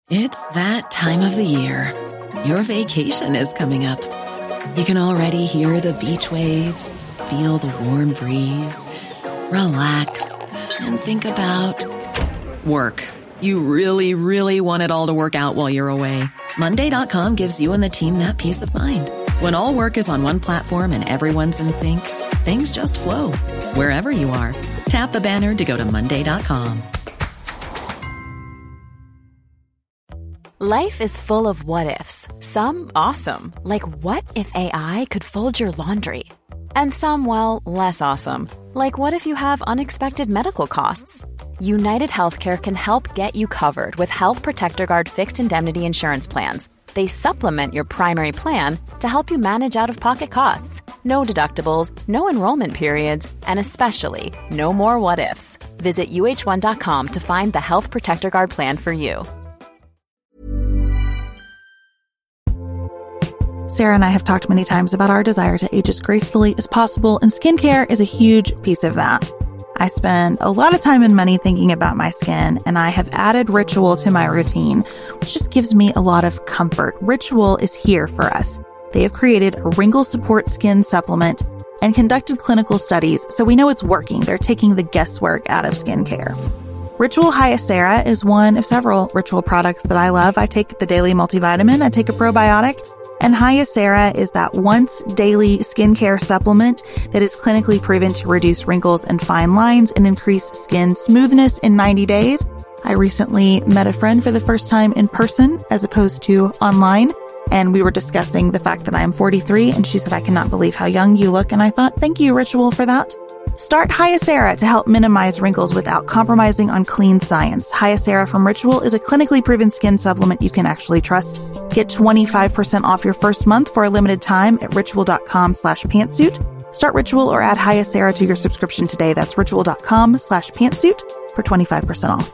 It's that time of the year. Your vacation is coming up. You can already hear the beach waves, feel the warm breeze, relax, and think about work. You really, really want it all to work out while you're away. Monday.com gives you and the team that peace of mind. When all work is on one platform and everyone's in sync, things just flow. Wherever you are, tap the banner to go to Monday.com. Life is full of what-ifs. Some awesome, like what if AI could fold your laundry? And some, well, less awesome, like what if you have unexpected medical costs? United Healthcare can help get you covered with Health Protector Guard fixed indemnity insurance plans. They supplement your primary plan to help you manage out-of-pocket costs. No deductibles, no enrollment periods, and especially no more what-ifs. Visit uh1.com to find the Health Protector Guard plan for you. Sarah and I have talked many times about our desire to age as gracefully as possible, and skincare is a huge piece of that. I spend a lot of time and money thinking about my skin, and I have added Ritual to my routine, which just gives me a lot of comfort. Ritual is here for us. They have created a wrinkle support skin supplement and conducted clinical studies, so we know it's working. They're taking the guesswork out of skincare. Ritual Hyacera is one of several Ritual products that I love. I take the daily multivitamin, I take a probiotic, and Hyacera is that once daily skincare supplement that is clinically proven to reduce wrinkles and fine lines and increase skin smoothness in 90 days. I recently met a friend for the first time in person as opposed to online, and we were discussing the fact that I am 43, and she said, "I cannot believe how young you look." And I thought, thank you, Ritual, for that. Start Hyacera to help minimize wrinkles without compromising on clean science. Hyacera from Ritual is a clinically proven skin supplement you can actually trust. Get 25% off your first month for a limited time at ritual.com/pantsuit. Start Ritual or add Hyacera to your subscription today. That's ritual.com/pantsuit for 25% off.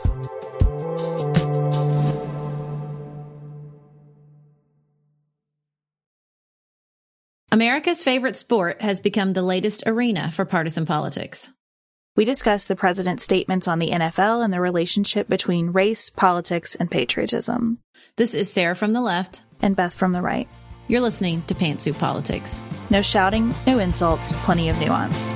America's favorite sport has become the latest arena for partisan politics. We discuss the president's statements on the NFL and the relationship between race, politics, and patriotism. This is Sarah from the left. And Beth from the right. You're listening to Pantsuit Politics. No shouting, no insults, plenty of nuance.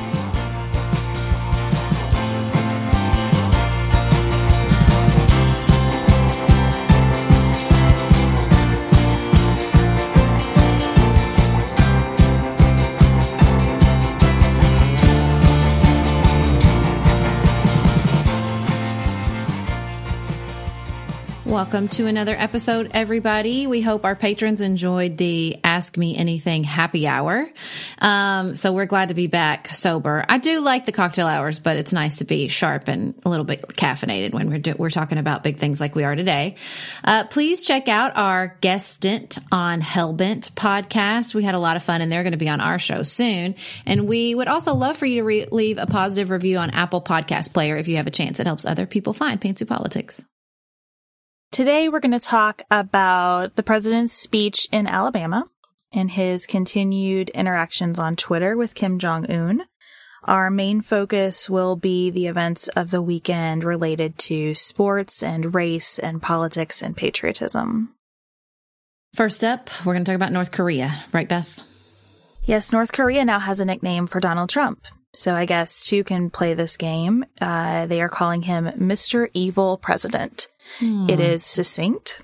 Welcome to another episode, everybody. We hope our patrons enjoyed the Ask Me Anything happy hour. So we're glad to be back sober. I do like the cocktail hours, but it's nice to be sharp and a little bit caffeinated when we're talking about big things like we are today. Please check out our Guest Stint on Hellbent podcast. We had a lot of fun, and they're going to be on our show soon. And we would also love for you to leave a positive review on Apple Podcast Player if you have a chance. It helps other people find Pantsuit Politics. Today, we're going to talk about the president's speech in Alabama and his continued interactions on Twitter with Kim Jong-un. Our main focus will be the events of the weekend related to sports and race and politics and patriotism. First up, we're going to talk about North Korea. Right, Beth? Yes, North Korea now has a nickname for Donald Trump. So I guess two can play this game. They are calling him Mr. Evil President. It is succinct.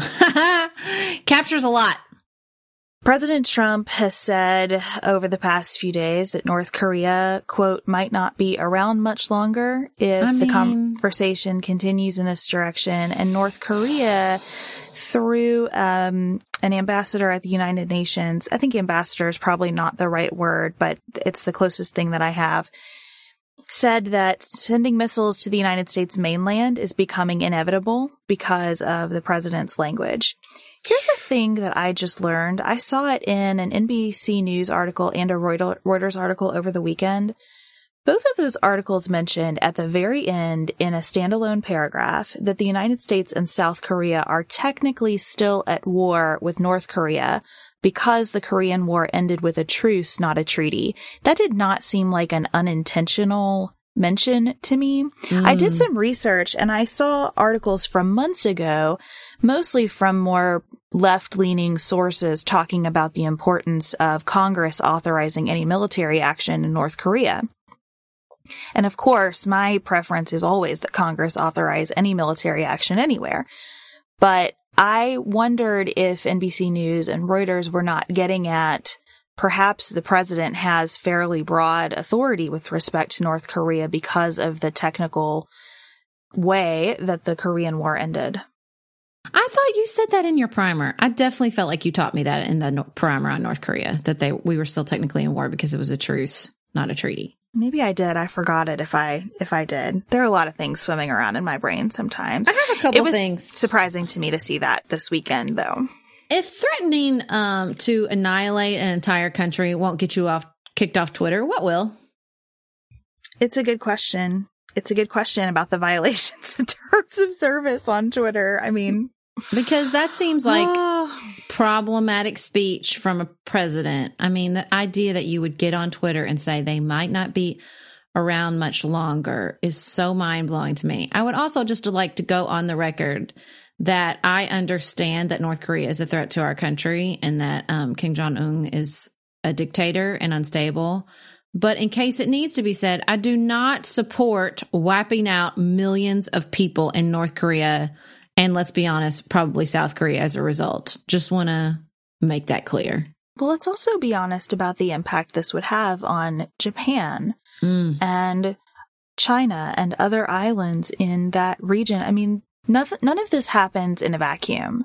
Captures a lot. President Trump has said over the past few days that North Korea, quote, might not be around much longer if the conversation continues in this direction. And North Korea, through an ambassador at the United Nations, I think ambassador is probably not the right word, but it's the closest thing that I have, said that sending missiles to the United States mainland is becoming inevitable because of the president's language. Here's the thing that I just learned. I saw it in an NBC News article and a Reuters article over the weekend. Both of those articles mentioned at the very end in a standalone paragraph that the United States and South Korea are technically still at war with North Korea because the Korean War ended with a truce, not a treaty. That did not seem like an unintentional mention to me. I did some research and I saw articles from months ago, mostly from more left-leaning sources talking about the importance of Congress authorizing any military action in North Korea. And of course, my preference is always that Congress authorize any military action anywhere. But I wondered if NBC News and Reuters were not getting at perhaps the president has fairly broad authority with respect to North Korea because of the technical way that the Korean War ended. I thought you said that in your primer. I definitely felt like you taught me that in the primer on North Korea, that we were still technically in war because it was a truce, not a treaty. Maybe I did. I forgot it if I did. There are a lot of things swimming around in my brain sometimes. I have a couple things. It was surprising to me to see that this weekend, though. If threatening to annihilate an entire country won't get you kicked off Twitter, what will? It's a good question. It's a good question about the violations of terms of service on Twitter. I mean, because that seems like problematic speech from a president. I mean, the idea that you would get on Twitter and say they might not be around much longer is so mind-blowing to me. I would also just like to go on the record that I understand that North Korea is a threat to our country and that Kim Jong-un is a dictator and unstable. But in case it needs to be said, I do not support wiping out millions of people in North Korea and, let's be honest, probably South Korea as a result. Just want to make that clear. Well, let's also be honest about the impact this would have on Japan and China and other islands in that region. I mean, none of this happens in a vacuum.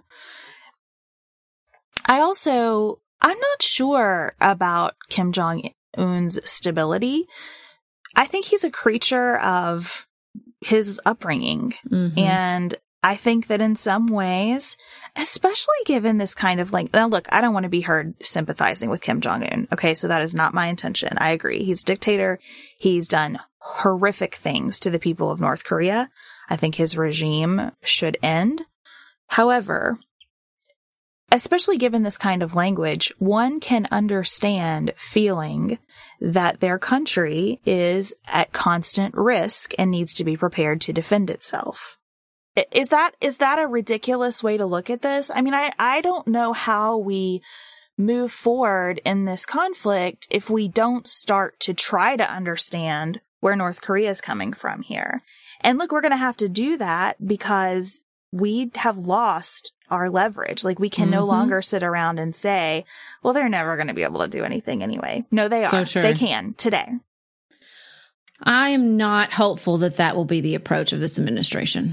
I'm not sure about Kim Jong-un's stability. I think he's a creature of his upbringing. And I think that in some ways, especially given this kind of now look, I don't want to be heard sympathizing with Kim Jong-un. Okay, so that is not my intention. I agree. He's a dictator. He's done horrific things to the people of North Korea. I think his regime should end. However, especially given this kind of language, one can understand feeling that their country is at constant risk and needs to be prepared to defend itself. Is that a ridiculous way to look at this? I mean, I don't know how we move forward in this conflict if we don't start to try to understand where North Korea is coming from here. And look, we're going to have to do that because we have lost our leverage. We can no longer sit around and say, well, they're never going to be able to do anything anyway. No, they are. So sure. They can today. I am not hopeful that will be the approach of this administration.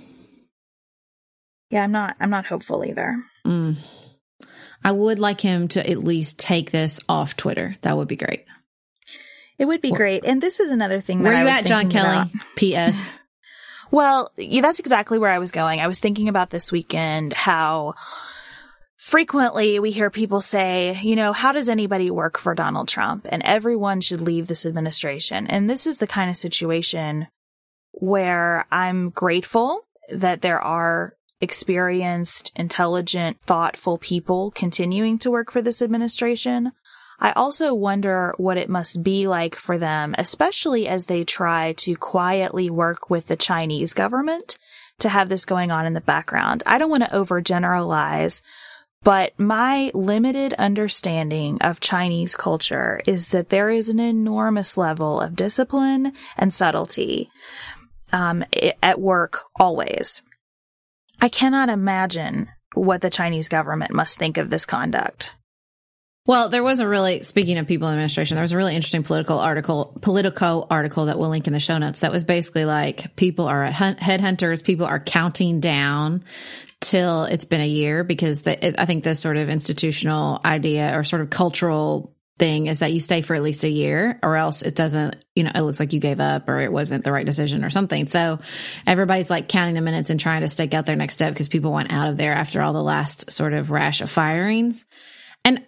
Yeah, I'm not hopeful either. I would like him to at least take this off Twitter. That would be great. It would be great. And this is another thing that Where I you was at, John Kelly? About. P.S. Well, yeah, that's exactly where I was going. I was thinking about this weekend how frequently we hear people say, how does anybody work for Donald Trump? And everyone should leave this administration. And this is the kind of situation where I'm grateful that there are experienced, intelligent, thoughtful people continuing to work for this administration. I also wonder what it must be like for them, especially as they try to quietly work with the Chinese government to have this going on in the background. I don't want to overgeneralize, but my limited understanding of Chinese culture is that there is an enormous level of discipline and subtlety at work always. I cannot imagine what the Chinese government must think of this conduct. Well, there was speaking of people in administration, there was a really interesting Politico article that we'll link in the show notes that was basically like people are at headhunters, people are counting down till it's been a year because I think this sort of institutional idea or sort of cultural thing is that you stay for at least a year or else it doesn't, it looks like you gave up or it wasn't the right decision or something. So everybody's counting the minutes and trying to stake out their next step because people went out of there after all the last sort of rash of firings. And,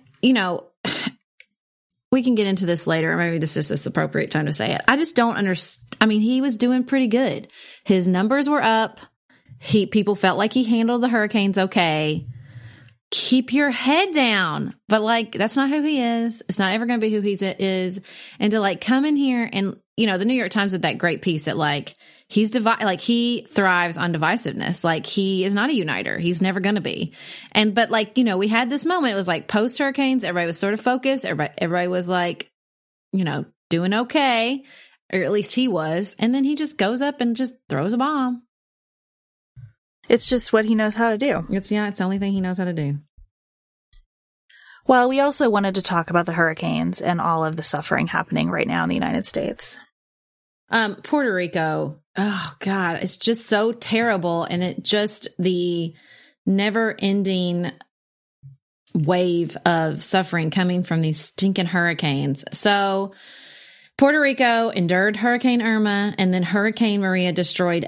we can get into this later. Maybe this is the appropriate time to say it. I just don't understand. I mean, he was doing pretty good. His numbers were up. People felt like he handled the hurricanes okay. keep your head down. But like, that's not who he is. It's not ever going to be who he is. And to like come in here and, you know, the New York Times did that great piece that like, he thrives on divisiveness. Like he is not a uniter. He's never going to be. But like, you know, we had this moment. It was like post hurricanes. Everybody was sort of focused. Everybody was like, you know, doing okay, or at least he was. And then he just goes up and just throws a bomb. It's just what he knows how to do. It's the only thing he knows how to do. Well, we also wanted to talk about the hurricanes and all of the suffering happening right now in the United States. Puerto Rico. Oh God, it's just so terrible. And it just the never ending wave of suffering coming from these stinking hurricanes. So Puerto Rico endured Hurricane Irma, and then Hurricane Maria destroyed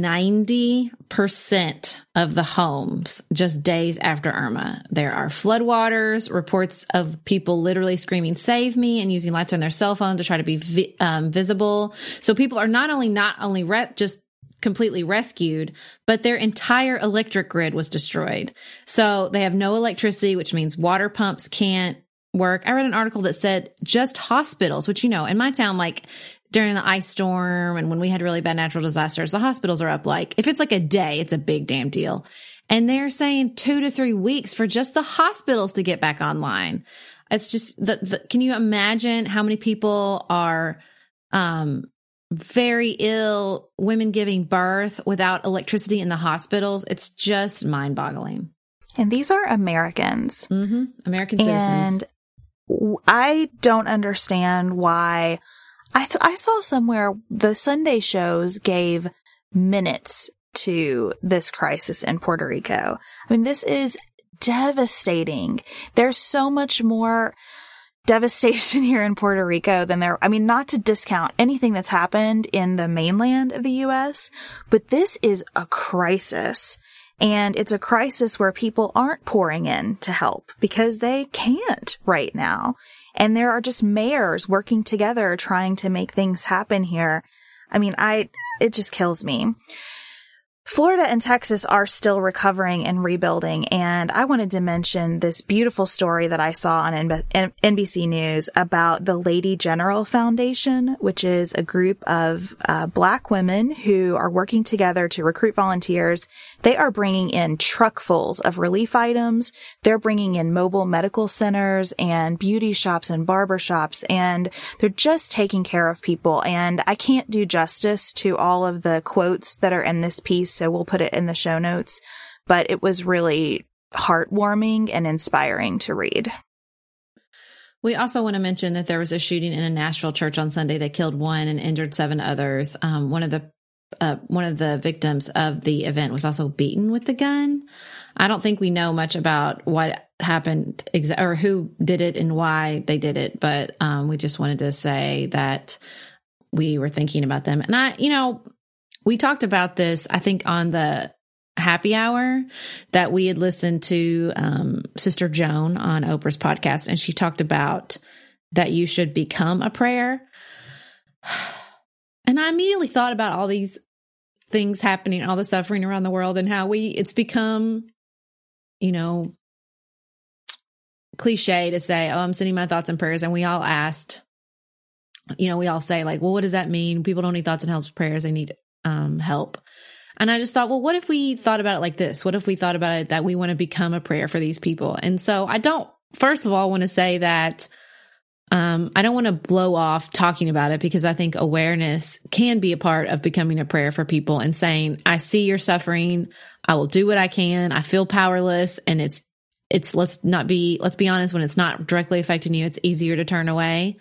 90% of the homes just days after Irma. There are floodwaters, reports of people literally screaming, "Save me," and using lights on their cell phone to try to be visible. So people are not only just completely rescued, but their entire electric grid was destroyed. So they have no electricity, which means water pumps can't work. I read an article that said just hospitals, which, you know, in my town, like during the ice storm and when we had really bad natural disasters, the hospitals are up. Like if it's like a day, it's a big damn deal. And they're saying 2 to 3 weeks for just the hospitals to get back online. It's just can you imagine how many people are, very ill, women giving birth without electricity in the hospitals? It's just mind boggling. And these are Americans. Mm-hmm. American citizens. And I don't understand why. I saw somewhere the Sunday shows gave minutes to this crisis in Puerto Rico. I mean, this is devastating. There's so much more devastation here in Puerto Rico than there. I mean, not to discount anything that's happened in the mainland of the U.S., but this is a crisis. And it's a crisis where people aren't pouring in to help because they can't right now. And there are just mayors working together trying to make things happen here. I mean, it just kills me. Florida and Texas are still recovering and rebuilding, and I wanted to mention this beautiful story that I saw on NBC News about the Lady General Foundation, which is a group of Black women who are working together to recruit volunteers. They are bringing in truckfuls of relief items. They're bringing in mobile medical centers and beauty shops and barber shops, and they're just taking care of people. And I can't do justice to all of the quotes that are in this piece, so we'll put it in the show notes. But it was really heartwarming and inspiring to read. We also want to mention that there was a shooting in a Nashville church on Sunday that killed 1 and injured 7 others. One of the victims of the event was also beaten with the gun. I don't think we know much about what happened or who did it and why they did it, but we just wanted to say that we were thinking about them. And we talked about this, I think, on the happy hour that we had listened to Sister Joan on Oprah's podcast, and she talked about that you should become a prayer. And I immediately thought about all these things happening, all the suffering around the world, and how it's become, cliche to say, "Oh, I'm sending my thoughts and prayers." And we all asked, we all say like, "Well, what does that mean? People don't need thoughts and helps prayers. They need help." And I just thought, well, what if we thought about it like this? What if we thought about it that we want to become a prayer for these people? And so I don't, first of all, want to say that I don't want to blow off talking about it, because I think awareness can be a part of becoming a prayer for people and saying, I see your suffering. I will do what I can. I feel powerless. And it's let's be honest, when it's not directly affecting you, it's easier to turn away.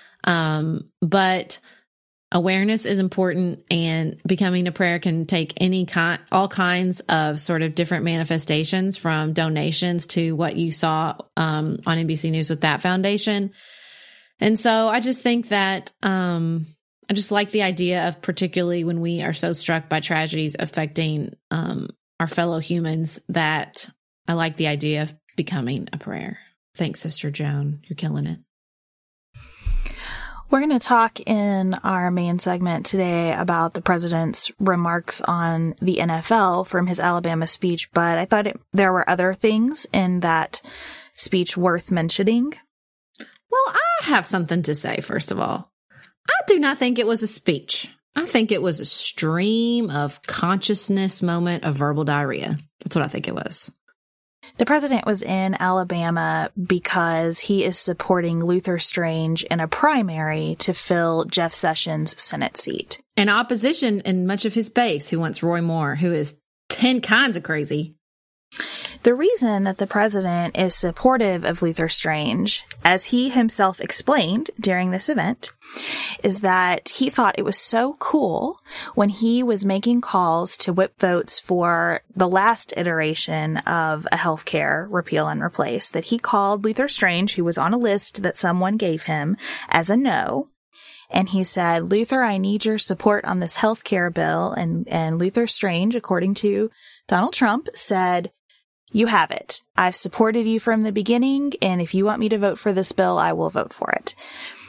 But awareness is important, and becoming a prayer can take all kinds of sort of different manifestations, from donations to what you saw on NBC News with that foundation. And so I just think that I just like the idea of, particularly when we are so struck by tragedies affecting our fellow humans, that I like the idea of becoming a prayer. Thanks, Sister Joan. You're killing it. We're going to talk in our main segment today about the president's remarks on the NFL from his Alabama speech, but I thought there were other things in that speech worth mentioning. Well, I have something to say, first of all. I do not think it was a speech. I think it was a stream of consciousness moment of verbal diarrhea. That's what I think it was. The president was in Alabama because he is supporting Luther Strange in a primary to fill Jeff Sessions' Senate seat. An opposition in much of his base who wants Roy Moore, who is 10 kinds of crazy. The reason that the president is supportive of Luther Strange, as he himself explained during this event, is that he thought it was so cool when he was making calls to whip votes for the last iteration of a healthcare repeal and replace, that he called Luther Strange, who was on a list that someone gave him, as a no. And he said, Luther, I need your support on this healthcare bill. And Luther Strange, according to Donald Trump, said, you have it. I've supported you from the beginning, and if you want me to vote for this bill, I will vote for it.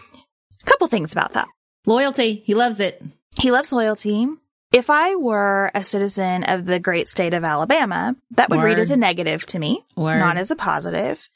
A couple things about that. Loyalty. He loves it. He loves loyalty. If I were a citizen of the great state of Alabama, that would read as a negative to me, not as a positive.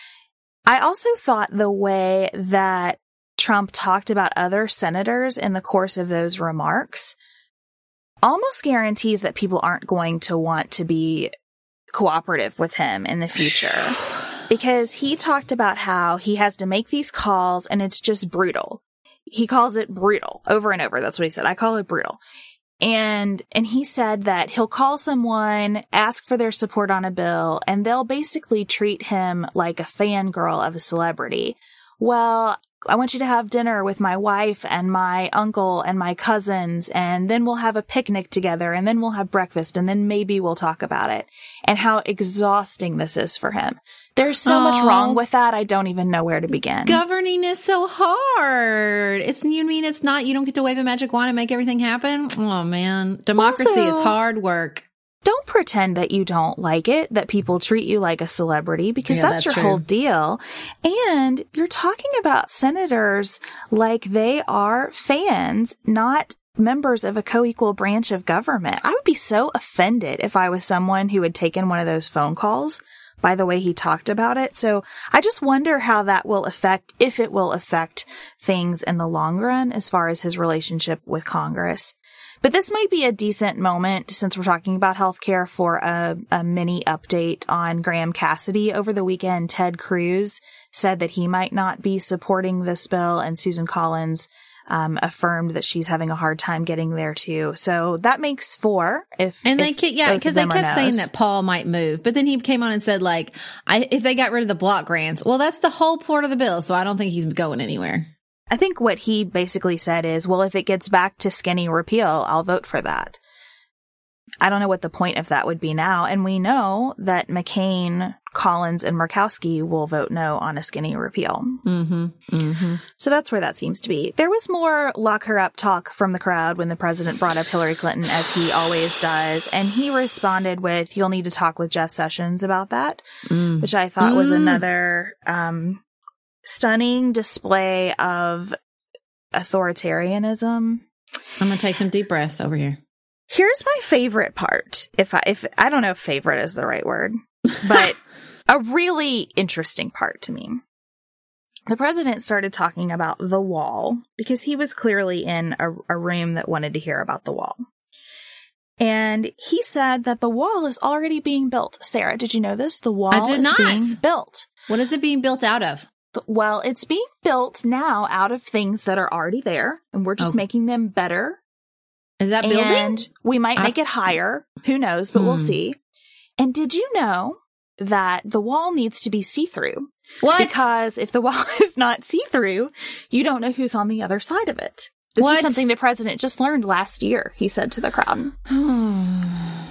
I also thought the way that Trump talked about other senators in the course of those remarks almost guarantees that people aren't going to want to be cooperative with him in the future, because he talked about how he has to make these calls and it's just brutal. He calls it brutal over and over. That's what he said. I call it brutal. And he said that he'll call someone, ask for their support on a bill, and they'll basically treat him like a fangirl of a celebrity. Well, I want you to have dinner with my wife and my uncle and my cousins, and then we'll have a picnic together, and then we'll have breakfast, and then maybe we'll talk about it, and how exhausting this is for him. There's so much wrong with that. I don't even know where to begin. Governing is so hard. It's not, you don't get to wave a magic wand and make everything happen. Oh man. Democracy is hard work. Don't pretend that you don't like it, that people treat you like a celebrity, because that's your whole deal. And you're talking about senators like they are fans, not members of a co-equal branch of government. I would be so offended if I was someone who had taken one of those phone calls by the way he talked about it. So I just wonder how that will affect, if it will affect things in the long run as far as his relationship with Congress. But this might be a decent moment, since we're talking about healthcare, for a mini update on Graham Cassidy. Over the weekend, Ted Cruz said that he might not be supporting this bill, and Susan Collins affirmed that she's having a hard time getting there too. So that makes 4. Because they kept saying that Paul might move, but then he came on and said, like, if they got rid of the block grants, well, that's the whole part of the bill, so I don't think he's going anywhere. I think what he basically said is, well, if it gets back to skinny repeal, I'll vote for that. I don't know what the point of that would be now. And we know that McCain, Collins, and Murkowski will vote no on a skinny repeal. Mm-hmm. Mm-hmm. So that's where that seems to be. There was more lock her up talk from the crowd when the president brought up Hillary Clinton, as he always does. And he responded with, you'll need to talk with Jeff Sessions about that, which I thought was another stunning display of authoritarianism. I'm going to take some deep breaths over here. Here's my favorite part. If I don't know if favorite is the right word, but a really interesting part to me. The president started talking about the wall, because he was clearly in a room that wanted to hear about the wall. And he said that the wall is already being built. Sarah, did you know this? The wall is being built. What is it being built out of? Well, it's being built now out of things that are already there, and we're just making them better. Is that building? And we might make it higher. Who knows, but we'll see. And did you know that the wall needs to be see-through? What? Because if the wall is not see-through, you don't know who's on the other side of it. This is something the president just learned last year, he said to the crowd. I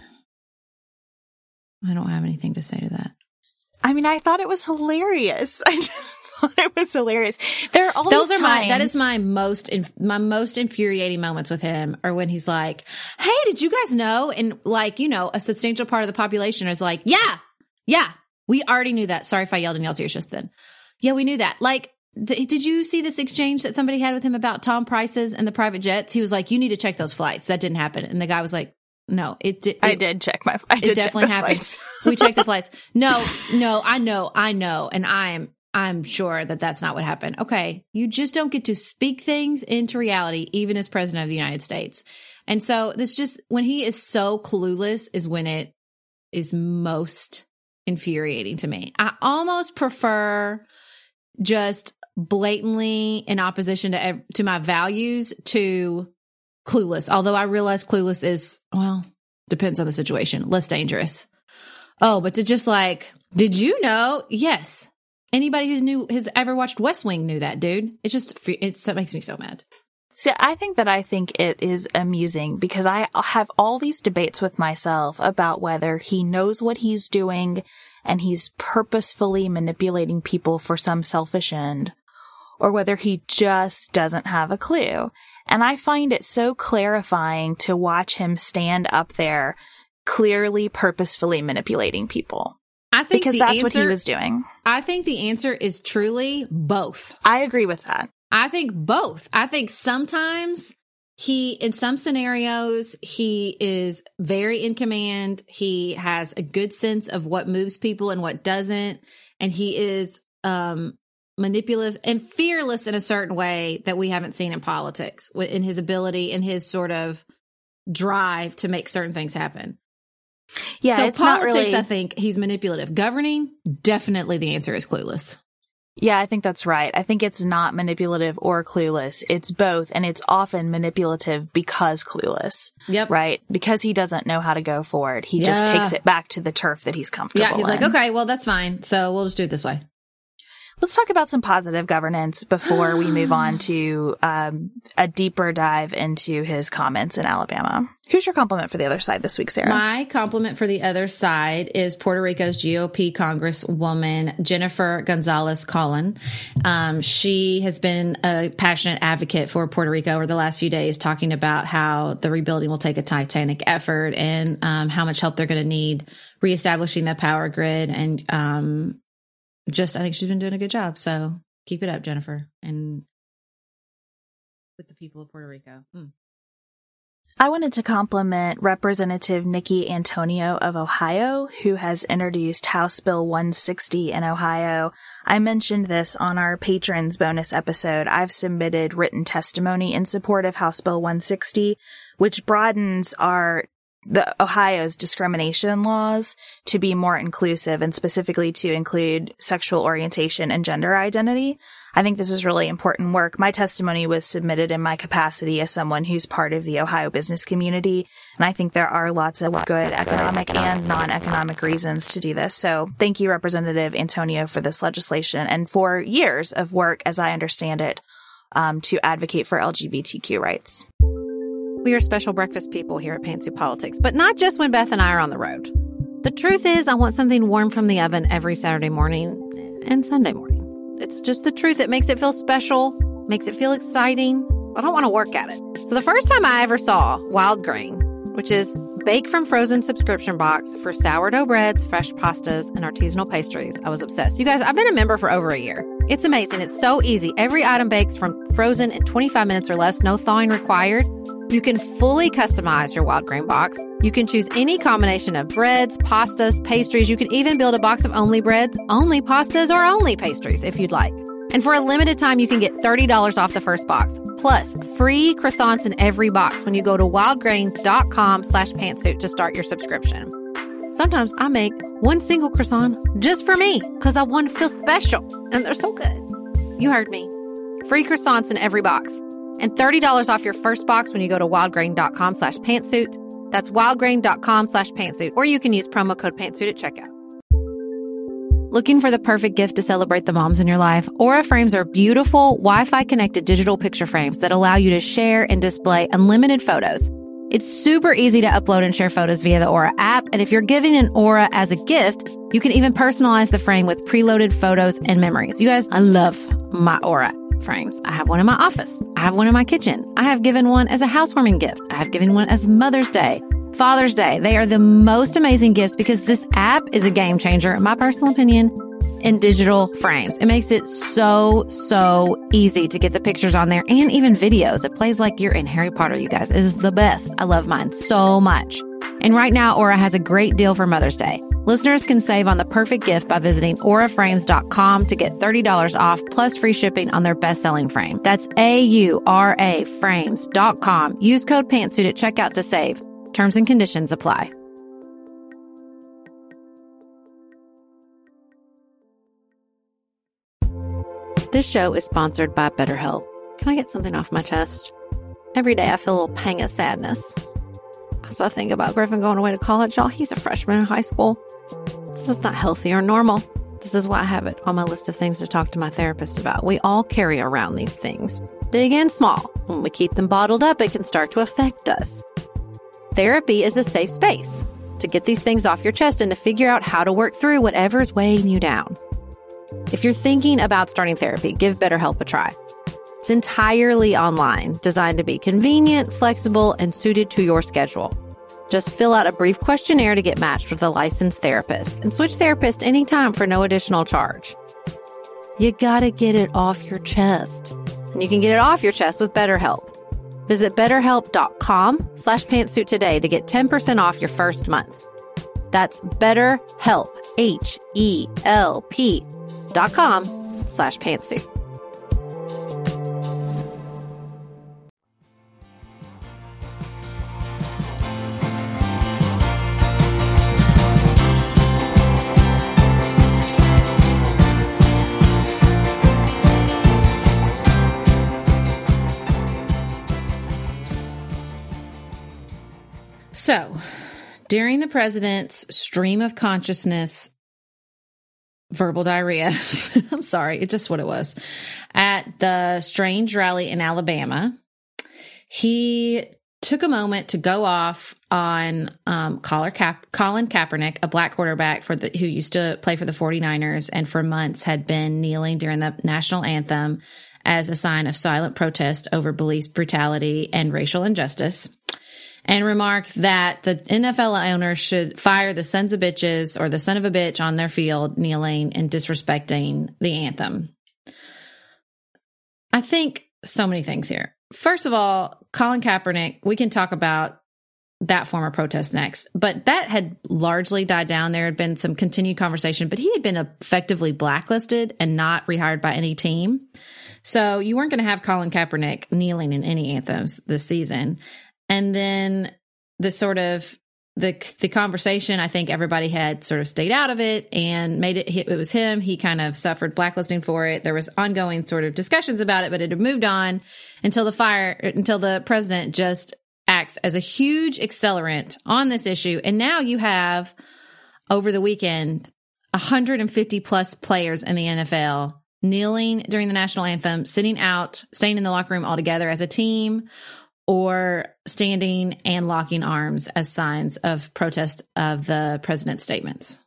don't have anything to say to that. I mean, I thought it was hilarious. I just thought it was hilarious. There are all those are times. That is my most infuriating moments with him, or when he's like, "Hey, did you guys know?" And like, you know, a substantial part of the population is like, "Yeah, we already knew that." Sorry if I yelled in y'all's ears just then. Yeah, we knew that. Like, did you see this exchange that somebody had with him about Tom Price's and the private jets? He was like, you need to check those flights. That didn't happen. And the guy was like, no, I did check it definitely happened. Flights. We checked the flights. No, I know. And I'm sure that that's not what happened. Okay. You just don't get to speak things into reality, even as president of the United States. And so when he is so clueless is when it is most infuriating to me. I almost prefer just blatantly in opposition to my values to clueless. Although I realize clueless is, well, depends on the situation, less dangerous. Oh, but to just like, did you know? Yes. Anybody who has ever watched West Wing knew that, dude. It makes me so mad. See, I think it is amusing because I have all these debates with myself about whether he knows what he's doing and he's purposefully manipulating people for some selfish end, or whether he just doesn't have a clue. And I find it so clarifying to watch him stand up there clearly purposefully manipulating people. I think because that's what he was doing. I think the answer is truly both. I agree with that. I think both. I think sometimes in some scenarios, he is very in command. He has a good sense of what moves people and what doesn't. And he is manipulative and fearless in a certain way that we haven't seen in politics, in his ability and his sort of drive to make certain things happen. Yeah, so it's politics, not really... I think he's manipulative. Governing, definitely the answer is clueless. Yeah, I think that's right. I think it's not manipulative or clueless. It's both, and it's often manipulative because clueless. Yep. Right? Because he doesn't know how to go forward. He just takes it back to the turf that he's comfortable in. Yeah, he's like, okay, well, that's fine. So we'll just do it this way. Let's talk about some positive governance before we move on to a deeper dive into his comments in Alabama. Who's your compliment for the other side this week, Sarah? My compliment for the other side is Puerto Rico's GOP Congresswoman, Jennifer Gonzalez-Collin. She has been a passionate advocate for Puerto Rico over the last few days, talking about how the rebuilding will take a titanic effort and how much help they're going to need reestablishing the power grid. And I think she's been doing a good job. So keep it up, Jennifer, and with the people of Puerto Rico. I wanted to compliment Representative Nikki Antonio of Ohio, who has introduced House Bill 160 in Ohio. I mentioned this on our patrons bonus episode. I've submitted written testimony in support of House Bill 160, which broadens the Ohio's discrimination laws to be more inclusive and specifically to include sexual orientation and gender identity. I think this is really important work. My testimony was submitted in my capacity as someone who's part of the Ohio business community, and I think there are lots of good economic and non-economic reasons to do this. So thank you, Representative Antonio, for this legislation and for years of work, as I understand it, to advocate for LGBTQ rights. We are special breakfast people here at Pantsuit Politics, but not just when Beth and I are on the road. The truth is, I want something warm from the oven every Saturday morning and Sunday morning. It's just the truth. It makes it feel special, makes it feel exciting. I don't want to work at it. So the first time I ever saw Wild Grain, which is bake from frozen subscription box for sourdough breads, fresh pastas, and artisanal pastries, I was obsessed. You guys, I've been a member for over a year. It's amazing. It's so easy. Every item bakes from frozen in 25 minutes or less, no thawing required. You can fully customize your Wild Grain box. You can choose any combination of breads, pastas, pastries. You can even build a box of only breads, only pastas, or only pastries if you'd like. And for a limited time, you can get $30 off the first box, plus free croissants in every box when you go to wildgrain.com/pantsuit to start your subscription. Sometimes I make one single croissant just for me because I want to feel special, and they're so good. You heard me. Free croissants in every box. And $30 off your first box when you go to wildgrain.com/pantsuit. That's wildgrain.com/pantsuit. Or you can use promo code pantsuit at checkout. Looking for the perfect gift to celebrate the moms in your life? Aura frames are beautiful, Wi-Fi connected digital picture frames that allow you to share and display unlimited photos. It's super easy to upload and share photos via the Aura app. And if you're giving an Aura as a gift, you can even personalize the frame with preloaded photos and memories. You guys, I love my Aura frames. I have one in my office. I have one in my kitchen. I have given one as a housewarming gift. I have given one as Mother's Day, Father's Day. They are the most amazing gifts because this app is a game changer. In my personal opinion, in digital frames. It makes it so easy to get the pictures on there and even videos. It plays like you're in Harry Potter, you guys. It is the best. I love mine so much. And right now, Aura has a great deal for Mother's Day. Listeners can save on the perfect gift by visiting auraframes.com to get $30 off plus free shipping on their best-selling frame. That's AURA frames.com. Use code PANTSUIT at checkout to save. Terms and conditions apply. This show is sponsored by BetterHelp. Can I get something off my chest? Every day I feel a little pang of sadness because I think about Griffin going away to college. Y'all, he's a freshman in high school. This is not healthy or normal. This is why I have it on my list of things to talk to my therapist about. We all carry around these things, big and small. When we keep them bottled up, it can start to affect us. Therapy is a safe space to get these things off your chest and to figure out how to work through whatever is weighing you down. If you're thinking about starting therapy, give BetterHelp a try. It's entirely online, designed to be convenient, flexible, and suited to your schedule. Just fill out a brief questionnaire to get matched with a licensed therapist and switch therapists anytime for no additional charge. You gotta get it off your chest. And you can get it off your chest with BetterHelp. Visit BetterHelp.com/pantsuit today to get 10% off your first month. That's BetterHelp, HELP.com/pantsuit. So, during the president's stream of consciousness, verbal diarrhea, I'm sorry, it's just what it was, at the Strange rally in Alabama, he took a moment to go off on Colin Kaepernick, a black quarterback who used to play for the 49ers and for months had been kneeling during the national anthem as a sign of silent protest over police brutality and racial injustice, and remarked that the NFL owners should fire the sons of bitches or the son of a bitch on their field kneeling and disrespecting the anthem. I think so many things here. First of all, Colin Kaepernick, we can talk about that form of protest next, but that had largely died down. There had been some continued conversation, but he had been effectively blacklisted and not rehired by any team. So you weren't going to have Colin Kaepernick kneeling in any anthems this season. And then the sort of the conversation, I think everybody had sort of stayed out of it and made it was him. He kind of suffered blacklisting for it. There was ongoing sort of discussions about it, but it had moved on until the president just acts as a huge accelerant on this issue. And now you have, over the weekend, 150 plus players in the NFL kneeling during the national anthem, sitting out, staying in the locker room altogether as a team, or standing and locking arms as signs of protest of the president's statements.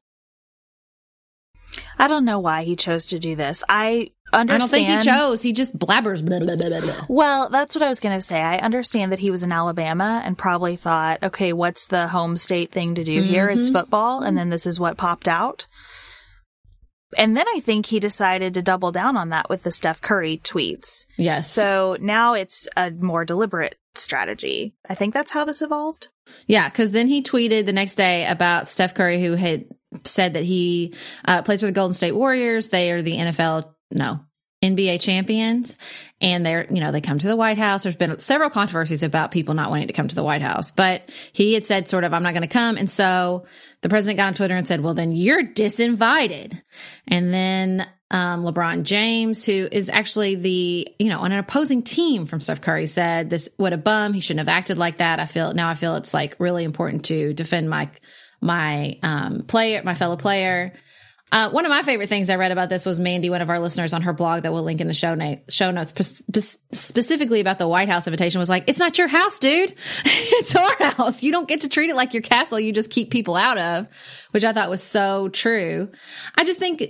I don't know why he chose to do this. I understand. I don't think he chose. He just blabbers. Blah, blah, blah, blah. Well, that's what I was going to say. I understand that he was in Alabama and probably thought, okay, what's the home state thing to do here? It's football. And then this is what popped out. And then I think he decided to double down on that with the Steph Curry tweets. Yes. So now it's a more deliberate strategy. I think that's how this evolved. Yeah, because then he tweeted the next day about Steph Curry, who had said that he plays for the Golden State Warriors. They are the NBA champions. And they come to the White House. There's been several controversies about people not wanting to come to the White House. But he had said sort of, I'm not going to come. And so the president got on Twitter and said, well, then you're disinvited. And then LeBron James, who is actually on an opposing team from Steph Curry, said, "This, what a bum. He shouldn't have acted like that. I feel it's like really important to defend my fellow player." One of my favorite things I read about this was Mandy, one of our listeners on her blog that we'll link in the show notes, specifically about the White House invitation, was like, it's not your house, dude. It's our house. You don't get to treat it like your castle. You just keep people out of, which I thought was so true. I just think,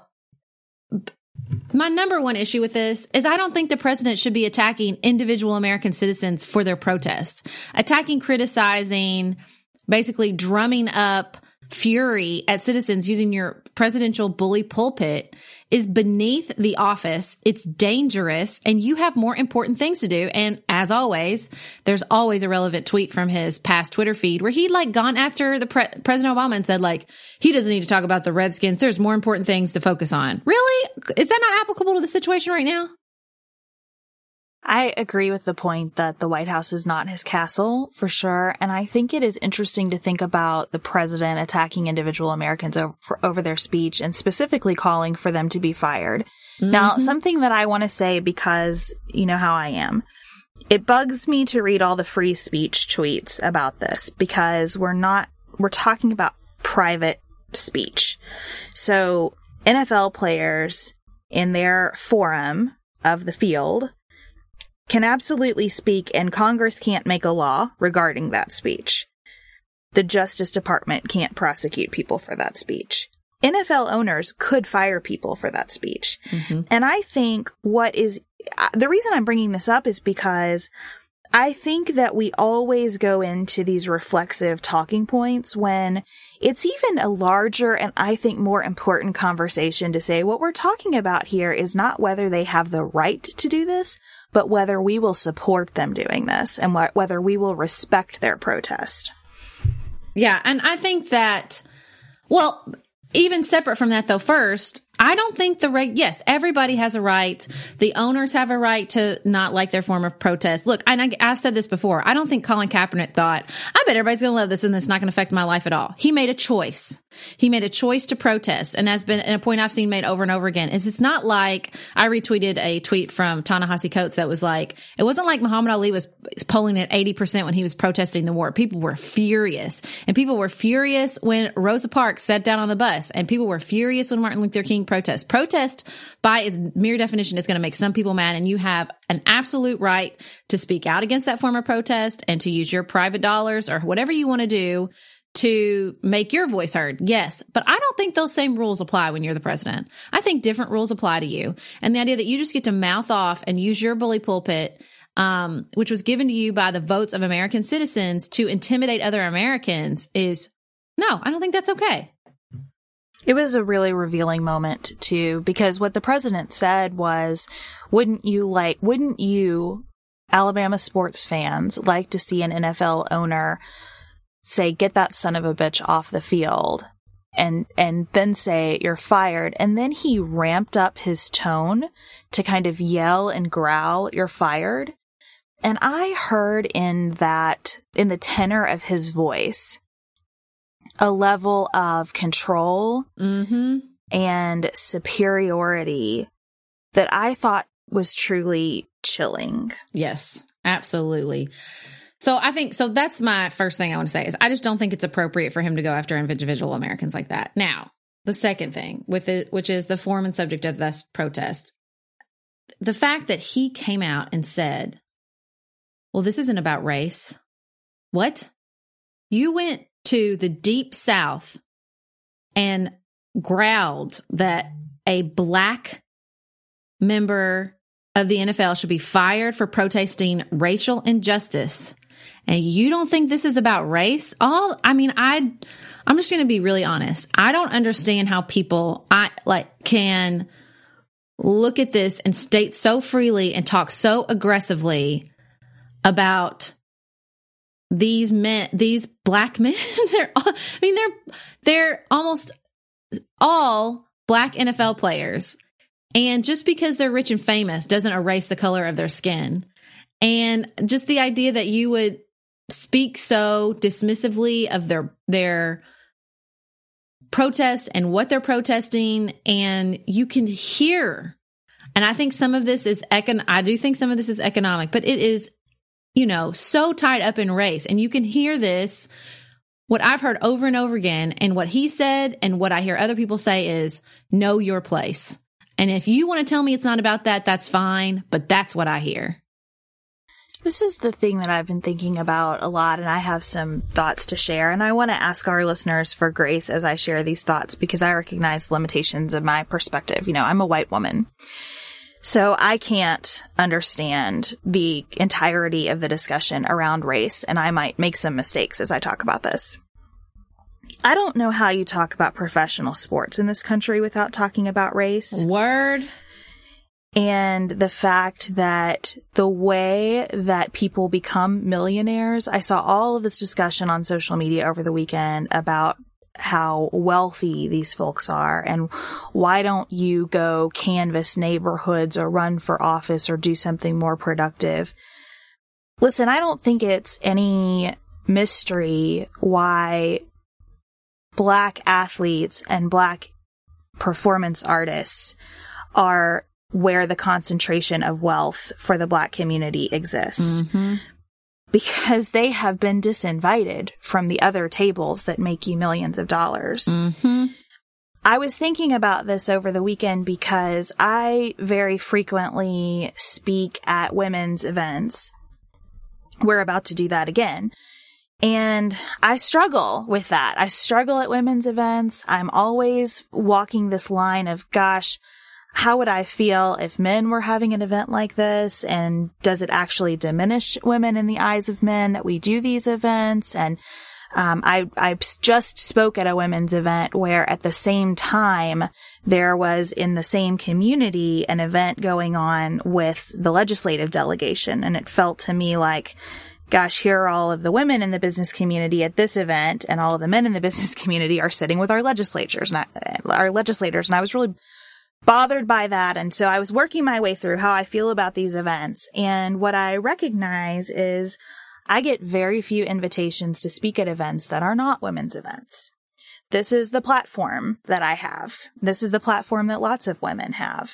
my number one issue with this is I don't think the president should be attacking individual American citizens for their protest, criticizing, basically drumming up fury at citizens using your presidential bully pulpit is beneath the office. It's dangerous, and you have more important things to do. And as always, there's always a relevant tweet from his past Twitter feed where he'd like gone after the President Obama and said like, he doesn't need to talk about the Redskins. There's more important things to focus on. Really? Is that not applicable to the situation right now? I agree with the point that the White House is not his castle, for sure. And I think it is interesting to think about the president attacking individual Americans over their speech and specifically calling for them to be fired. Mm-hmm. Now, something that I want to say, because you know how I am, it bugs me to read all the free speech tweets about this because we're talking about private speech. So NFL players in their forum of the field can absolutely speak, and Congress can't make a law regarding that speech. The Justice Department can't prosecute people for that speech. NFL owners could fire people for that speech. Mm-hmm. And I think the reason I'm bringing this up is because I think that we always go into these reflexive talking points when it's even a larger and I think more important conversation to say what we're talking about here is not whether they have the right to do this, but whether we will support them doing this and whether we will respect their protest. Yeah. And I think that, well, even separate from that, though, first, I don't think yes, everybody has a right. The owners have a right to not like their form of protest. Look, and I've said this before. I don't think Colin Kaepernick thought, I bet everybody's going to love this and it's not going to affect my life at all. He made a choice. He made a choice to protest, and has been a point I've seen made over and over again. It's not like I retweeted a tweet from Ta-Nehisi Coates that was like, it wasn't like Muhammad Ali was polling at 80% when he was protesting the war. People were furious, and people were furious when Rosa Parks sat down on the bus, and people were furious when Martin Luther King protested. Protest, by its mere definition, is going to make some people mad, and you have an absolute right to speak out against that form of protest and to use your private dollars or whatever you want to do to make your voice heard. Yes, but I don't think those same rules apply when you're the president. I think different rules apply to you. And the idea that you just get to mouth off and use your bully pulpit, which was given to you by the votes of American citizens to intimidate other Americans no, I don't think that's okay. It was a really revealing moment, too, because what the president said was, wouldn't you, Alabama sports fans, like to see an NFL owner say, get that son of a bitch off the field, and then say, you're fired. And then he ramped up his tone to kind of yell and growl, you're fired. And I heard in the tenor of his voice, a level of control and superiority that I thought was truly chilling. Yes, absolutely. So that's my first thing I want to say is I just don't think it's appropriate for him to go after individual Americans like that. Now, the second thing with it, which is the form and subject of this protest, the fact that he came out and said, well, this isn't about race. What? You went to the deep South and growled that a black member of the NFL should be fired for protesting racial injustice. And you don't think this is about race? I'm just going to be really honest. I don't understand how people can look at this and state so freely and talk so aggressively about these black men. They're almost all black NFL players. And just because they're rich and famous doesn't erase the color of their skin. And just the idea that you would speak so dismissively of their protests and what they're protesting, and you can hear, and I think some of this is economic, but it is, so tied up in race. And you can hear this, what I've heard over and over again, and what he said and what I hear other people say is, know your place. And if you want to tell me it's not about that, that's fine, but that's what I hear. This is the thing that I've been thinking about a lot, and I have some thoughts to share. And I want to ask our listeners for grace as I share these thoughts, because I recognize limitations of my perspective. I'm a white woman, so I can't understand the entirety of the discussion around race, and I might make some mistakes as I talk about this. I don't know how you talk about professional sports in this country without talking about race. Word. And the fact that the way that people become millionaires, I saw all of this discussion on social media over the weekend about how wealthy these folks are and why don't you go canvass neighborhoods or run for office or do something more productive. Listen, I don't think it's any mystery why Black athletes and Black performance artists are where the concentration of wealth for the Black community exists. Mm-hmm. Because they have been disinvited from the other tables that make you millions of dollars. Mm-hmm. I was thinking about this over the weekend because I very frequently speak at women's events. We're about to do that again. And I struggle with that. I struggle at women's events. I'm always walking this line of, gosh, how would I feel if men were having an event like this? And does it actually diminish women in the eyes of men that we do these events? And I just spoke at a women's event where at the same time there was in the same community an event going on with the legislative delegation. And it felt to me like, gosh, here are all of the women in the business community at this event, and all of the men in the business community are sitting with our legislators. And I was really bothered by that. And so I was working my way through how I feel about these events. And what I recognize is I get very few invitations to speak at events that are not women's events. This is the platform that I have. This is the platform that lots of women have.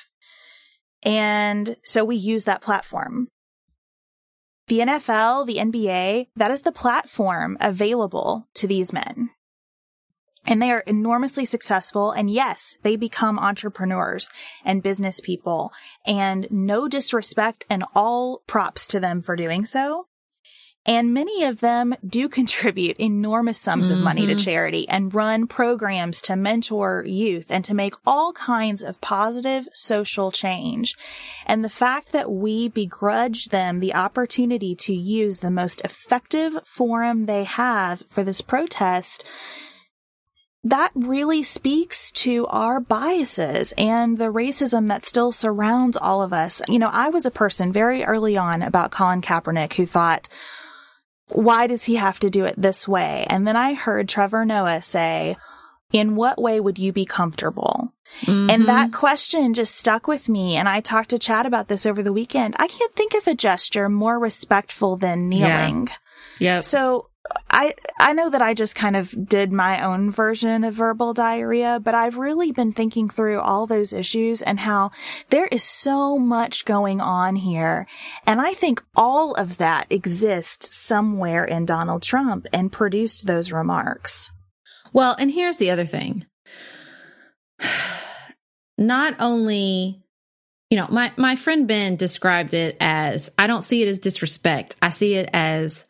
And so we use that platform. The NFL, the NBA, that is the platform available to these men. And they are enormously successful. And yes, they become entrepreneurs and business people. And no disrespect and all props to them for doing so. And many of them do contribute enormous sums of money to charity and run programs to mentor youth and to make all kinds of positive social change. And the fact that we begrudge them the opportunity to use the most effective forum they have for this protest, that really speaks to our biases and the racism that still surrounds all of us. You know, I was a person very early on about Colin Kaepernick who thought, why does he have to do it this way? And then I heard Trevor Noah say, in what way would you be comfortable? Mm-hmm. And that question just stuck with me. And I talked to Chad about this over the weekend. I can't think of a gesture more respectful than kneeling. Yeah. So I know that I just kind of did my own version of verbal diarrhea, but I've really been thinking through all those issues and how there is so much going on here. And I think all of that exists somewhere in Donald Trump and produced those remarks. Well, and here's the other thing. Not only, you know, my friend Ben described it as, I don't see it as disrespect. I see it as,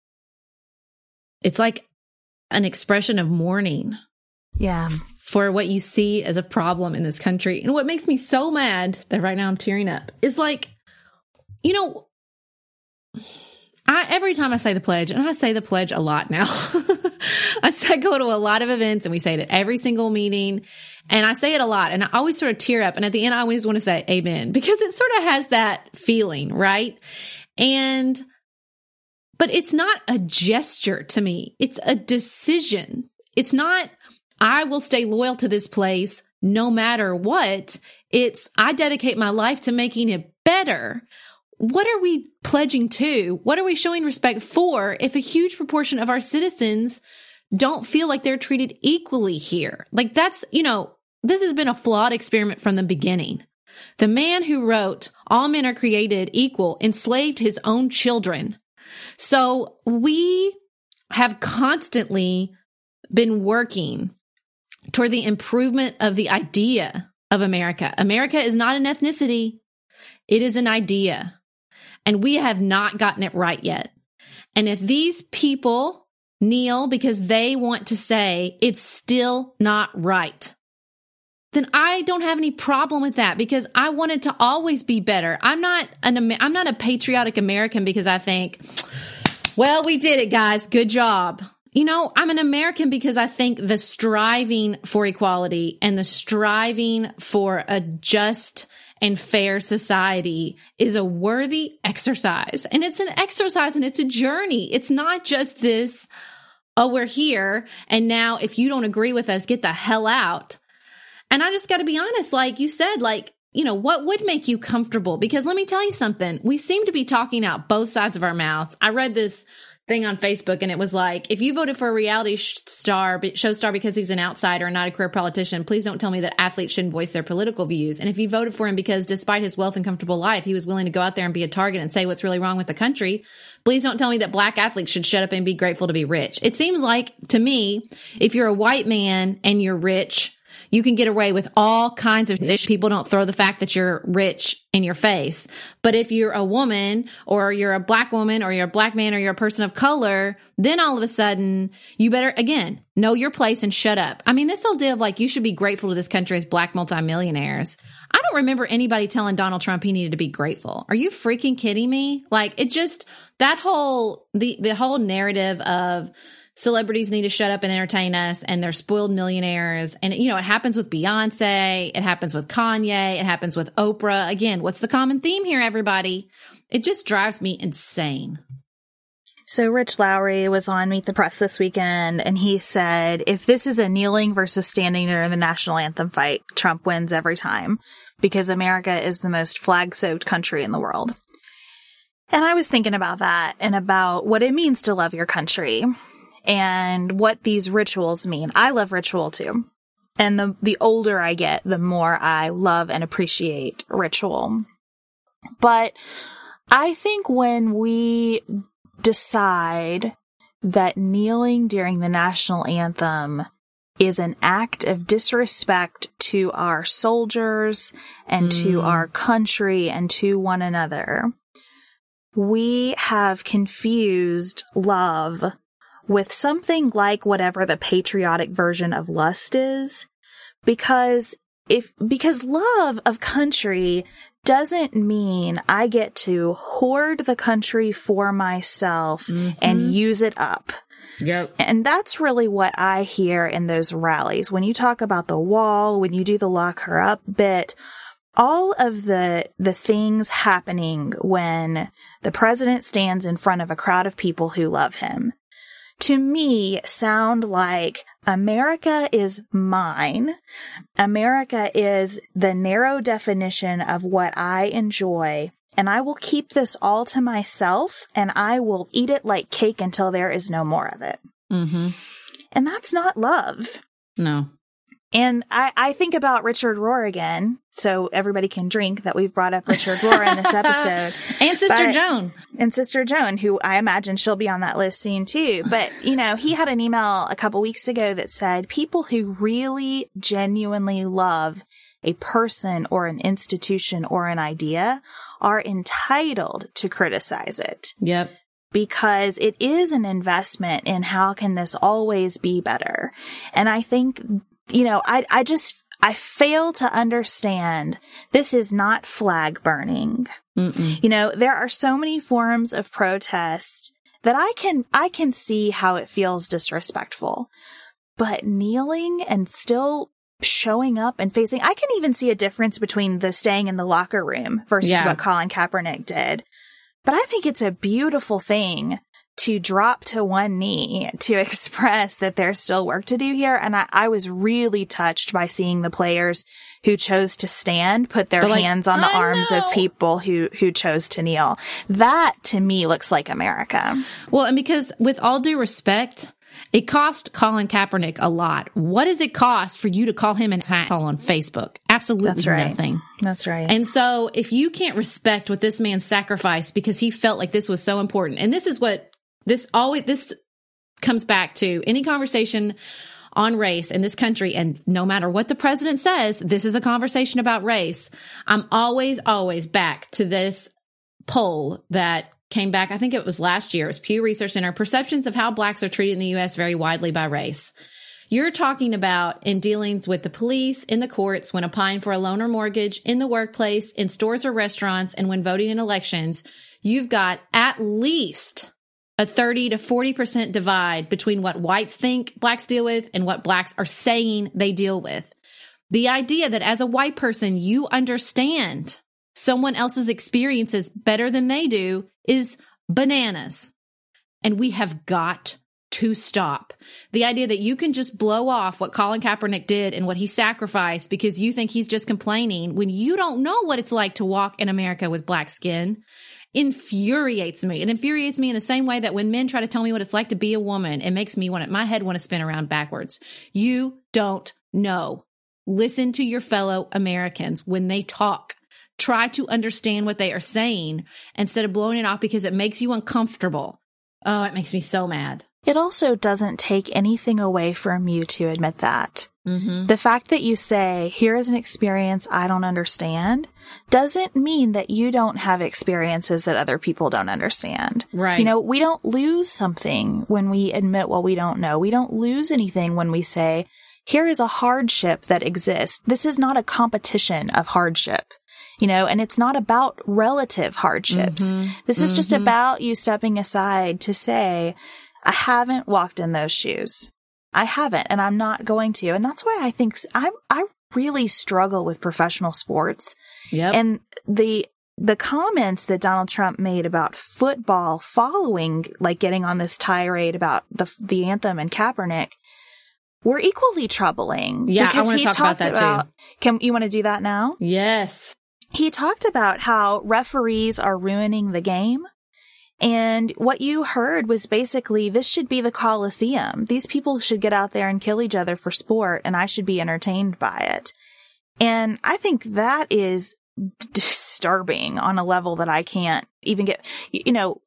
it's like an expression of mourning. Yeah. For what you see as a problem in this country. And what makes me so mad that right now I'm tearing up is like, you know, every time I say the pledge, and I say the pledge a lot now, I go to a lot of events and we say it at every single meeting. And I say it a lot and I always sort of tear up. And at the end, I always want to say amen because it sort of has that feeling, right? But it's not a gesture to me. It's a decision. It's not, I will stay loyal to this place no matter what. It's, I dedicate my life to making it better. What are we pledging to? What are we showing respect for if a huge proportion of our citizens don't feel like they're treated equally here? Like that's, you know, this has been a flawed experiment from the beginning. The man who wrote, "All men are created equal," enslaved his own children. So we have constantly been working toward the improvement of the idea of America. America is not an ethnicity. It is an idea. And we have not gotten it right yet. And if these people kneel because they want to say it's still not right, then I don't have any problem with that because I want it to always be better. I'm not a patriotic American because I think, well, we did it, guys. Good job. I'm an American because I think the striving for equality and the striving for a just and fair society is a worthy exercise. And it's an exercise and it's a journey. It's not just this, oh, we're here. And now if you don't agree with us, get the hell out. And I just got to be honest, like you said, what would make you comfortable? Because let me tell you something. We seem to be talking out both sides of our mouths. I read this thing on Facebook and it was like, if you voted for a reality show star because he's an outsider and not a career politician, please don't tell me that athletes shouldn't voice their political views. And if you voted for him because despite his wealth and comfortable life, he was willing to go out there and be a target and say what's really wrong with the country, please don't tell me that black athletes should shut up and be grateful to be rich. It seems like to me, if you're a white man and you're rich, you can get away with all kinds of issues. People don't throw the fact that you're rich in your face. But if you're a woman or you're a black woman or you're a black man or you're a person of color, then all of a sudden you better, again, know your place and shut up. I mean, this whole deal of you should be grateful to this country as black multimillionaires. I don't remember anybody telling Donald Trump he needed to be grateful. Are you freaking kidding me? The whole narrative of celebrities need to shut up and entertain us, and they're spoiled millionaires. And, it happens with Beyonce. It happens with Kanye. It happens with Oprah. Again, what's the common theme here, everybody? It just drives me insane. So Rich Lowry was on Meet the Press this weekend, and he said, if this is a kneeling versus standing during the national anthem fight, Trump wins every time because America is the most flag-soaked country in the world. And I was thinking about that and about what it means to love your country and what these rituals mean. I love ritual too. And the older I get, the more I love and appreciate ritual. But I think when we decide that kneeling during the national anthem is an act of disrespect to our soldiers and to our country and to one another, we have confused love with something like whatever the patriotic version of lust is, because love of country doesn't mean I get to hoard the country for myself and use it up. Yep. And that's really what I hear in those rallies. When you talk about the wall, when you do the lock her up bit, all of the things happening when the president stands in front of a crowd of people who love him, to me, sound like America is mine. America is the narrow definition of what I enjoy, and I will keep this all to myself, and I will eat it like cake until there is no more of it. Mm-hmm. And that's not love. No. And I think about Richard Rohr again, so everybody can drink that we've brought up Richard Rohr in this episode. And Sister Joan. And Sister Joan, who I imagine she'll be on that list soon too. But, he had an email a couple weeks ago that said people who really genuinely love a person or an institution or an idea are entitled to criticize it. Yep. Because it is an investment in how can this always be better. And I think, I fail to understand this is not flag burning. There are so many forms of protest that I can see how it feels disrespectful, but kneeling and still showing up and facing, I can even see a difference between the staying in the locker room versus what Colin Kaepernick did. But I think it's a beautiful thing to drop to one knee to express that there's still work to do here. And I was really touched by seeing the players who chose to stand put their hands on the arms of people who chose to kneel. That to me looks like America. Well, and because with all due respect, it cost Colin Kaepernick a lot. What does it cost for you to call him an asshole on Facebook? Absolutely nothing. That's right. And so if you can't respect what this man sacrificed because he felt like this was so important, and this is what this comes back to, any conversation on race in this country, and no matter what the president says, this is a conversation about race. I'm always back to this poll that came back, I think it was last year. It was Pew Research Center, perceptions of how blacks are treated in the U.S. vary widely by race. You're talking about in dealings with the police, in the courts, when applying for a loan or mortgage, in the workplace, in stores or restaurants, and when voting in elections, you've got at least a 30 to 40% divide between what whites think blacks deal with and what blacks are saying they deal with. The idea that as a white person, you understand someone else's experiences better than they do is bananas. And we have got to stop. The idea that you can just blow off what Colin Kaepernick did and what he sacrificed because you think he's just complaining when you don't know what it's like to walk in America with black skin infuriates me. It infuriates me in the same way that when men try to tell me what it's like to be a woman, it makes me my head want to spin around backwards. You don't know. Listen to your fellow Americans when they talk. Try to understand what they are saying instead of blowing it off because it makes you uncomfortable. Oh, it makes me so mad. It also doesn't take anything away from you to admit that. Mm-hmm. The fact that you say, here is an experience I don't understand, doesn't mean that you don't have experiences that other people don't understand. Right. You know, we don't lose something when we admit what we don't know. We don't lose anything when we say, here is a hardship that exists. This is not a competition of hardship. You know, and it's not about relative hardships. Mm-hmm. This is just about you stepping aside to say, I haven't walked in those shoes. I haven't, and I'm not going to. And that's why I think I really struggle with professional sports. Yep. And the comments that Donald Trump made about football following, like getting on this tirade about the anthem and Kaepernick, were equally troubling. Yeah, I want to talk about that too. You want to do that now? Yes. He talked about how referees are ruining the game. And what you heard was basically, this should be the Coliseum. These people should get out there and kill each other for sport, and I should be entertained by it. And I think that is disturbing on a level that I can't even get. You know,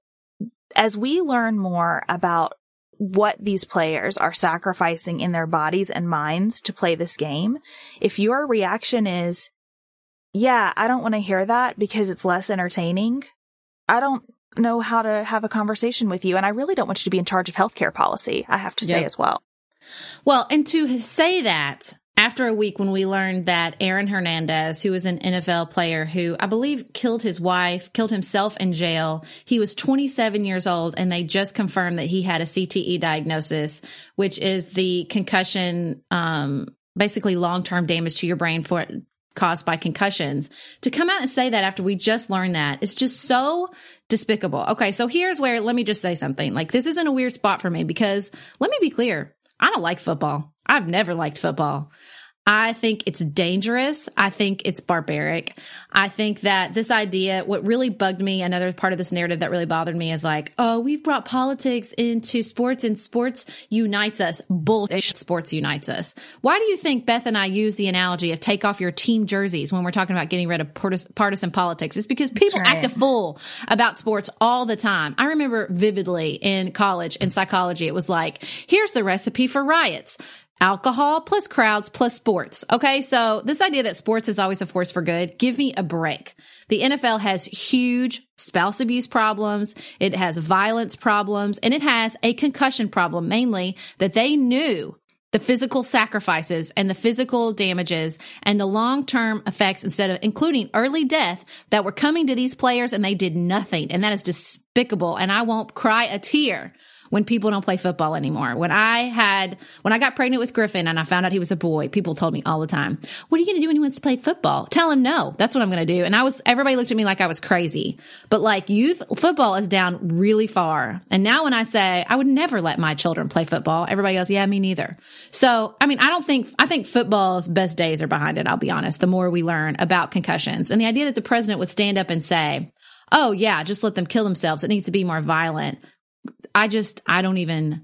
as we learn more about what these players are sacrificing in their bodies and minds to play this game, if your reaction is, yeah, I don't want to hear that because it's less entertaining, I don't know how to have a conversation with you. And I really don't want you to be in charge of healthcare policy, I have to say as well. Well, and to say that after a week when we learned that Aaron Hernandez, who was an NFL player who I believe killed his wife, killed himself in jail, he was 27 years old, and they just confirmed that he had a CTE diagnosis, which is the concussion, basically long-term damage to your brain caused by concussions. To come out and say that after we just learned that, it's just so despicable. Okay, so here's where, let me just say something. Like, this isn't a weird spot for me because, let me be clear, I don't like football. I've never liked football. I think it's dangerous. I think it's barbaric. I think that this idea, what really bugged me, another part of this narrative that really bothered me is like, oh, we've brought politics into sports and sports unites us. Bullshit. Sports unites us. Why do you think Beth and I use the analogy of take off your team jerseys when we're talking about getting rid of partisan politics? It's because people act a fool about sports all the time. I remember vividly in college in psychology, it was like, here's the recipe for riots. Alcohol plus crowds plus sports. Okay, so this idea that sports is always a force for good, give me a break. The NFL has huge spouse abuse problems. It has violence problems, and it has a concussion problem, mainly that they knew the physical sacrifices and the physical damages and the long-term effects, instead of including early death, that were coming to these players, and they did nothing. And that is despicable. And I won't cry a tear when people don't play football anymore. When I got pregnant with Griffin and I found out he was a boy, people told me all the time, what are you going to do when he wants to play football? Tell him no. That's what I'm going to do. And everybody looked at me like I was crazy. But like, youth football is down really far. And now when I say I would never let my children play football, everybody goes, yeah, me neither. So, I mean, I think football's best days are behind it. I'll be honest. The more we learn about concussions and the idea that the president would stand up and say, oh yeah, just let them kill themselves. It needs to be more violent. I don't even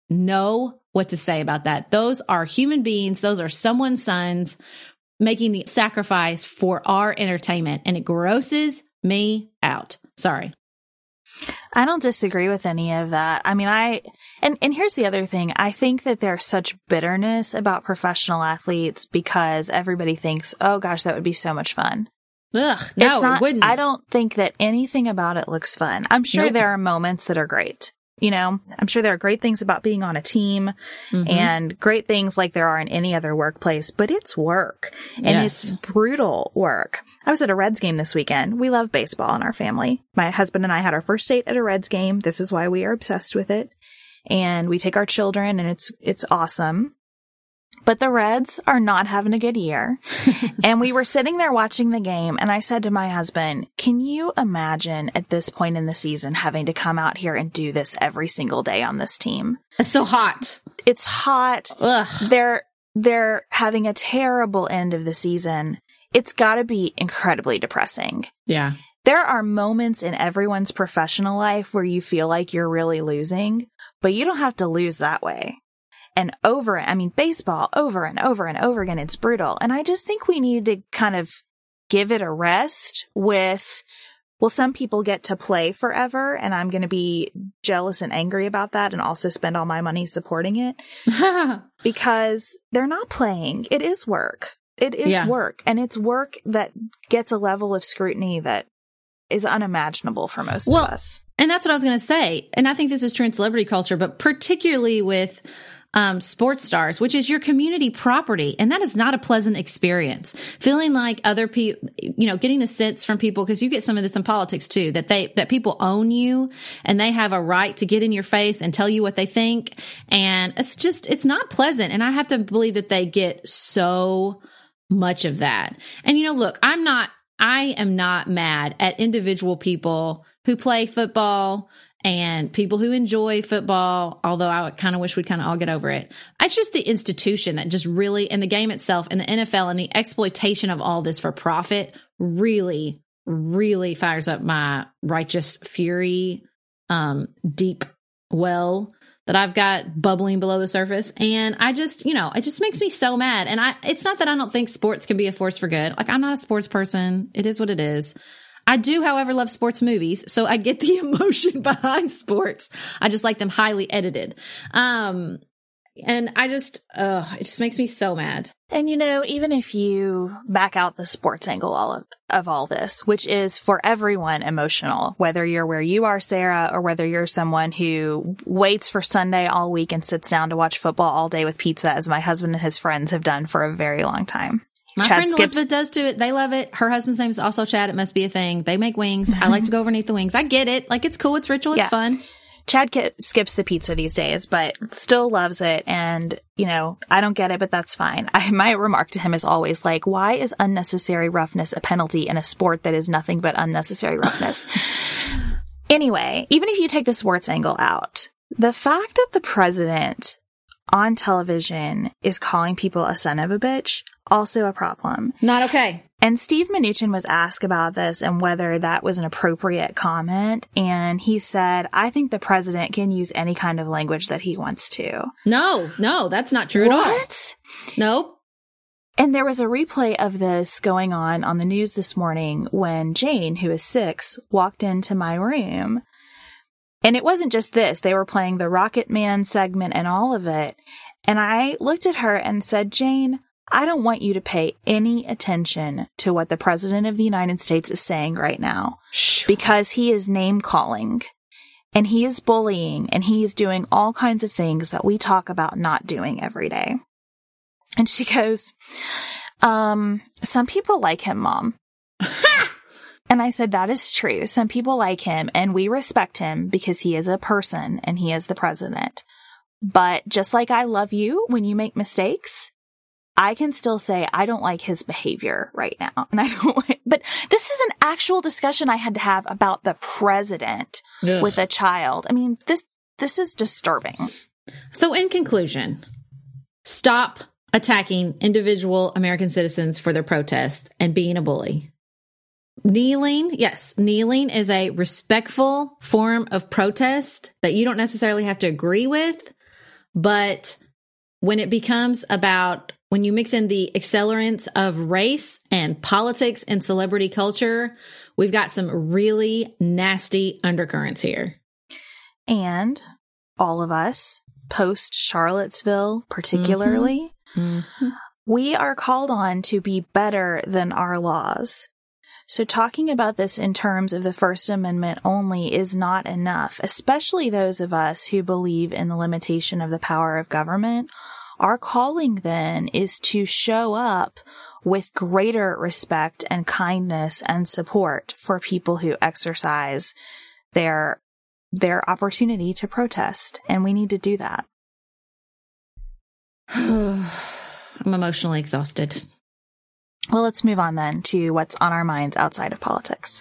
know what to say about that. Those are human beings. Those are someone's sons making the sacrifice for our entertainment, and it grosses me out. Sorry. I don't disagree with any of that. I mean, and here's the other thing. I think that there's such bitterness about professional athletes because everybody thinks, oh gosh, that would be so much fun. Ugh, no, it wouldn't. I don't think that anything about it looks fun. I'm sure there are moments that are great. You know, I'm sure there are great things about being on a team and great things like there are in any other workplace, but it's work and it's brutal work. I was at a Reds game this weekend. We love baseball in our family. My husband and I had our first date at a Reds game. This is why we are obsessed with it. And we take our children, and it's awesome. But the Reds are not having a good year. And we were sitting there watching the game, and I said to my husband, can you imagine at this point in the season having to come out here and do this every single day on this team? It's so hot. It's hot. Ugh. They're having a terrible end of the season. It's got to be incredibly depressing. Yeah. There are moments in everyone's professional life where you feel like you're really losing, but you don't have to lose that way. And baseball over and over and over again, it's brutal. And I just think we need to kind of give it a rest with, well, some people get to play forever, and I'm going to be jealous and angry about that and also spend all my money supporting it because they're not playing. It is work. It is work. And it's work that gets a level of scrutiny that is unimaginable for most of us. And that's what I was going to say. And I think this is true in celebrity culture, but particularly with sports stars, which is your community property. And that is not a pleasant experience. Feeling like other people, getting the sense from people, because you get some of this in politics too, that people own you and they have a right to get in your face and tell you what they think. And it's not pleasant. And I have to believe that they get so much of that. And, look, I am not mad at individual people who play football and people who enjoy football, although I kind of wish we'd kind of all get over it. It's just the institution that just really, and the game itself and the NFL and the exploitation of all this for profit really, really fires up my righteous fury, deep well that I've got bubbling below the surface. And I just, it just makes me so mad. And it's not that I don't think sports can be a force for good. Like, I'm not a sports person. It is what it is. I do, however, love sports movies. So I get the emotion behind sports. I just like them highly edited. And it just makes me so mad. And, even if you back out the sports angle of all this, which is for everyone emotional, whether you're where you are, Sarah, or whether you're someone who waits for Sunday all week and sits down to watch football all day with pizza, as my husband and his friends have done for a very long time. My friend Elizabeth does too. They love it. Her husband's name is also Chad. It must be a thing. They make wings. I like to go over and eat the wings. I get it. Like, it's cool. It's ritual. It's fun. Chad skips the pizza these days, but still loves it. And, I don't get it, but that's fine. My remark to him is always like, why is unnecessary roughness a penalty in a sport that is nothing but unnecessary roughness? Anyway, even if you take the sports angle out, the fact that the president on television is calling people a son of a bitch, also a problem. Not okay. And Steve Mnuchin was asked about this and whether that was an appropriate comment. And he said, I think the president can use any kind of language that he wants to. No, that's not true at all. What? Nope. And there was a replay of this going on the news this morning when Jane, who is 6, walked into my room. And it wasn't just this. They were playing the Rocket Man segment and all of it. And I looked at her and said, Jane, I don't want you to pay any attention to what the president of the United States is saying right now, because he is name calling and he is bullying and he is doing all kinds of things that we talk about not doing every day. And she goes, some people like him, Mom. And I said, that is true. Some people like him and we respect him because he is a person and he is the president. But just like I love you when you make mistakes, I can still say I don't like his behavior right now. And but this is an actual discussion I had to have about the president with a child. I mean, this is disturbing. So in conclusion, stop attacking individual American citizens for their protest and being a bully. Kneeling is a respectful form of protest that you don't necessarily have to agree with. But when it becomes about, when you mix in the accelerants of race and politics and celebrity culture, we've got some really nasty undercurrents here. And all of us, post Charlottesville particularly, we are called on to be better than our laws. So talking about this in terms of the First Amendment only is not enough, especially those of us who believe in the limitation of the power of government. Our calling then is to show up with greater respect and kindness and support for people who exercise their opportunity to protest. And we need to do that. I'm emotionally exhausted. Well, let's move on then to what's on our minds outside of politics.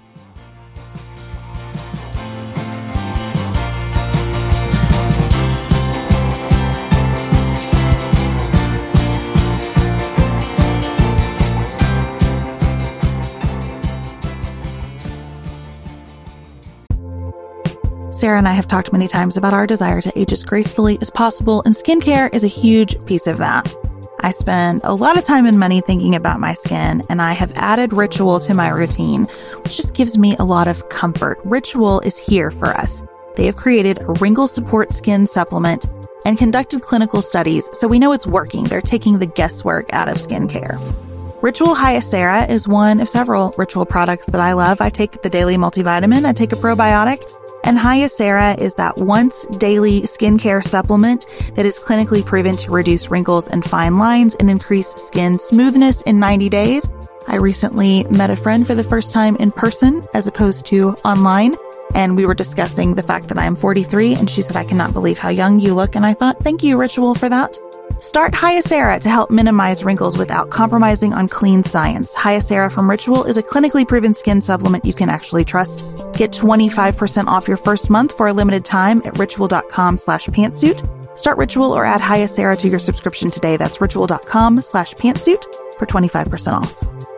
Sarah and I have talked many times about our desire to age as gracefully as possible, and skincare is a huge piece of that. I spend a lot of time and money thinking about my skin, and I have added Ritual to my routine, which just gives me a lot of comfort. Ritual is here for us. They have created a wrinkle support skin supplement and conducted clinical studies, so we know it's working. They're taking the guesswork out of skincare. Ritual Hyacera is one of several Ritual products that I love. I take the daily multivitamin, I take a probiotic, and Hyacera is that once daily skincare supplement that is clinically proven to reduce wrinkles and fine lines and increase skin smoothness in 90 days. I recently met a friend for the first time in person as opposed to online, and we were discussing the fact that I am 43, and she said, "I cannot believe how young you look." And I thought, thank you, Ritual, for that. Start Hyacera to help minimize wrinkles without compromising on clean science. Hyacera from Ritual is a clinically proven skin supplement you can actually trust. Get 25% off your first month for a limited time at ritual.com/pantsuit. Start Ritual or add Hyacera to your subscription today. That's ritual.com/pantsuit for 25% off.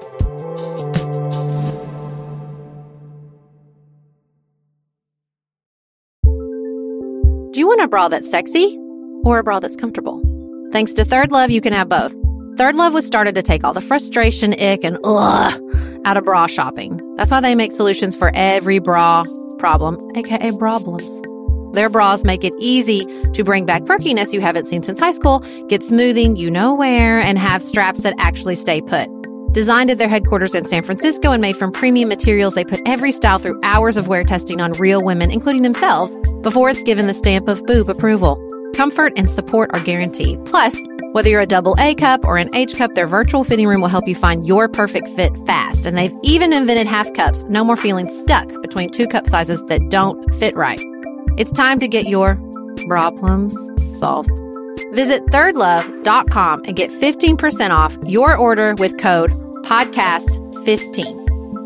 Do you want a bra that's sexy or a bra that's comfortable? Thanks to Third Love, you can have both. Third Love was started to take all the frustration, ick, and out of bra shopping. That's why they make solutions for every bra problem, aka problems. Their bras make it easy to bring back perkiness you haven't seen since high school, get smoothing you know where, and have straps that actually stay put. Designed at their headquarters in San Francisco and made from premium materials, they put every style through hours of wear testing on real women, including themselves, before it's given the stamp of boob approval. Comfort and support are guaranteed. Plus, whether you're a double A cup or an H cup, their virtual fitting room will help you find your perfect fit fast. And they've even invented half cups. No more feeling stuck between two cup sizes that don't fit right. It's time to get your problems solved. Visit thirdlove.com and get 15% off your order with code podcast15.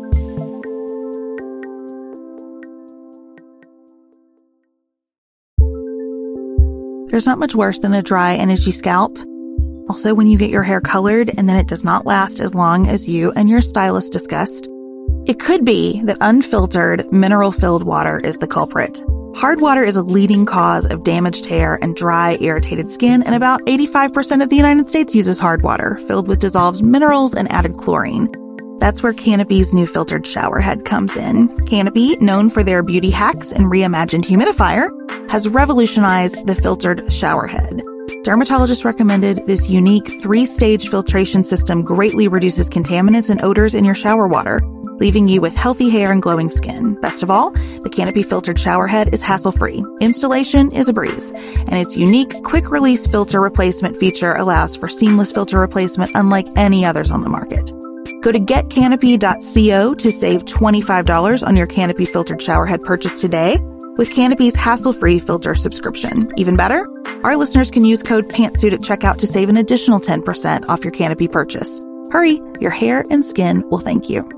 There's not much worse than a dry and itchy scalp. Also, when you get your hair colored and then it does not last as long as you and your stylist discussed. It could be that unfiltered, mineral-filled water is the culprit. Hard water is a leading cause of damaged hair and dry, irritated skin, and about 85% of the United States uses hard water, filled with dissolved minerals and added chlorine. That's where Canopy's new filtered shower head comes in. Canopy, known for their beauty hacks and reimagined humidifier, has revolutionized the filtered shower head. Dermatologists recommended this unique 3-stage filtration system greatly reduces contaminants and odors in your shower water, leaving you with healthy hair and glowing skin. Best of all, the Canopy filtered shower head is hassle-free. Installation is a breeze, and its unique quick-release filter replacement feature allows for seamless filter replacement unlike any others on the market. Go to getcanopy.co to save $25 on your Canopy filtered shower head purchase today with Canopy's hassle-free filter subscription. Even better, our listeners can use code PANTSUIT at checkout to save an additional 10% off your Canopy purchase. Hurry, your hair and skin will thank you.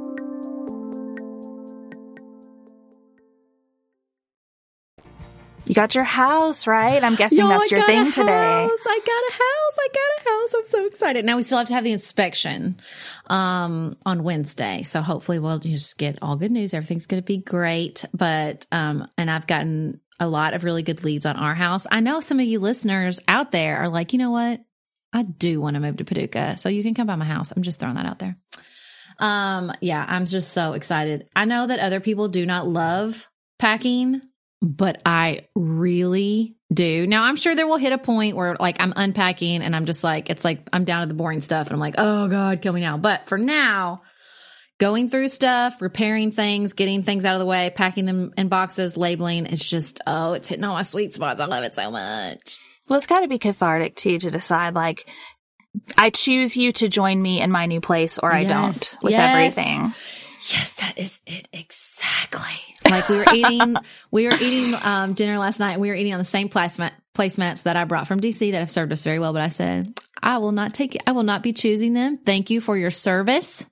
You got your house, right? I'm guessing that's your thing today. I got a house. I'm so excited. Now we still have to have the inspection on Wednesday. So hopefully we'll just get all good news. Everything's going to be great. But, and I've gotten a lot of really good leads on our house. I know some of you listeners out there are like, you know what? I do want to move to Paducah. So you can come by my house. I'm just throwing that out there. Yeah, I'm just so excited. I know that other people do not love packing, but I really do. Now, I'm sure there will hit a point where like I'm unpacking and I'm just like, it's like I'm down to the boring stuff and I'm like, oh God, kill me now. But for now, going through stuff, repairing things, getting things out of the way, packing them in boxes, labeling, it's just, it's hitting all my sweet spots. I love it so much. Well, it's got to be cathartic too to decide like, I choose you to join me in my new place, or I don't with everything. Yes, that is it exactly. Like we were eating dinner last night, and we were eating on the same placemats that I brought from DC that have served us very well. But I said, I will not be choosing them. Thank you for your service.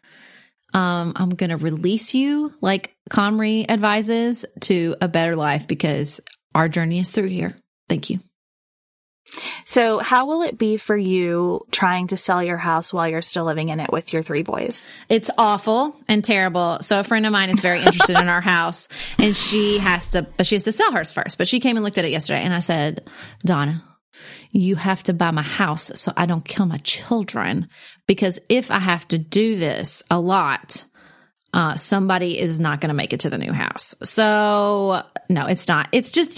I'm going to release you, like Comrie advises, to a better life because our journey is through here. Thank you. So how will it be for you trying to sell your house while you're still living in it with your 3 boys? It's awful and terrible. So a friend of mine is very interested in our house, and she has to sell hers first. But she came and looked at it yesterday, and I said, Donna, you have to buy my house so I don't kill my children, because if I have to do this a lot, somebody is not going to make it to the new house. So no, it's not. It's just,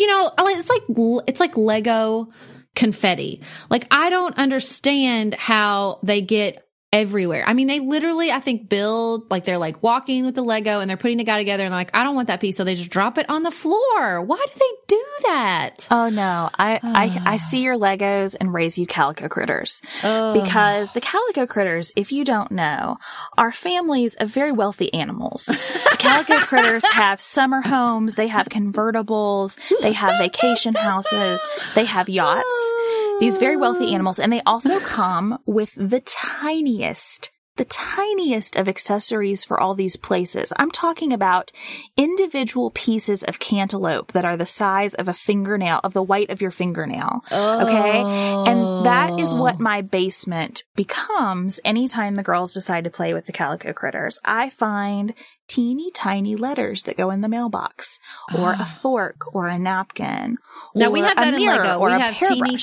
it's like Lego confetti. Like, I don't understand how they get everywhere. I mean, they literally, I think, build, like, they're like walking with the Lego and they're putting the guy together and they're like, I don't want that piece. So they just drop it on the floor. Why do they do that? Oh no. I see your Legos and raise you calico critters, because the calico critters, if you don't know, are families of very wealthy animals. The calico critters have summer homes. They have convertibles. They have vacation houses. They have yachts. These very wealthy animals, and they also come with the tiniest of accessories for all these places. I'm talking about individual pieces of cantaloupe that are the size of a fingernail, of the white of your fingernail. Okay? And that is what my basement becomes anytime the girls decide to play with the calico critters. I find teeny tiny letters that go in the mailbox, or a fork, or a napkin. Now we have that in Lego. We have teeny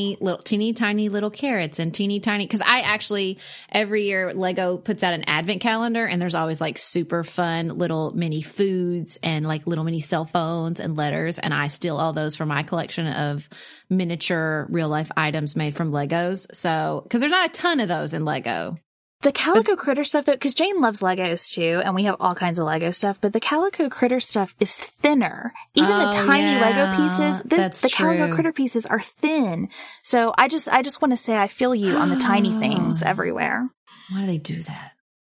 tiny little carrots and teeny tiny, because I actually, every year Lego puts out an advent calendar, and there's always like super fun little mini foods and like little mini cell phones and letters. And I steal all those from my collection of miniature real life items made from Legos. So, because there's not a ton of those in Lego. The calico critter stuff, though, because Jane loves Legos too, and we have all kinds of Lego stuff, but the calico critter stuff is thinner. Even the tiny Lego pieces, the calico critter pieces are thin. So I just want to say I feel you on the tiny things everywhere. Why do they do that?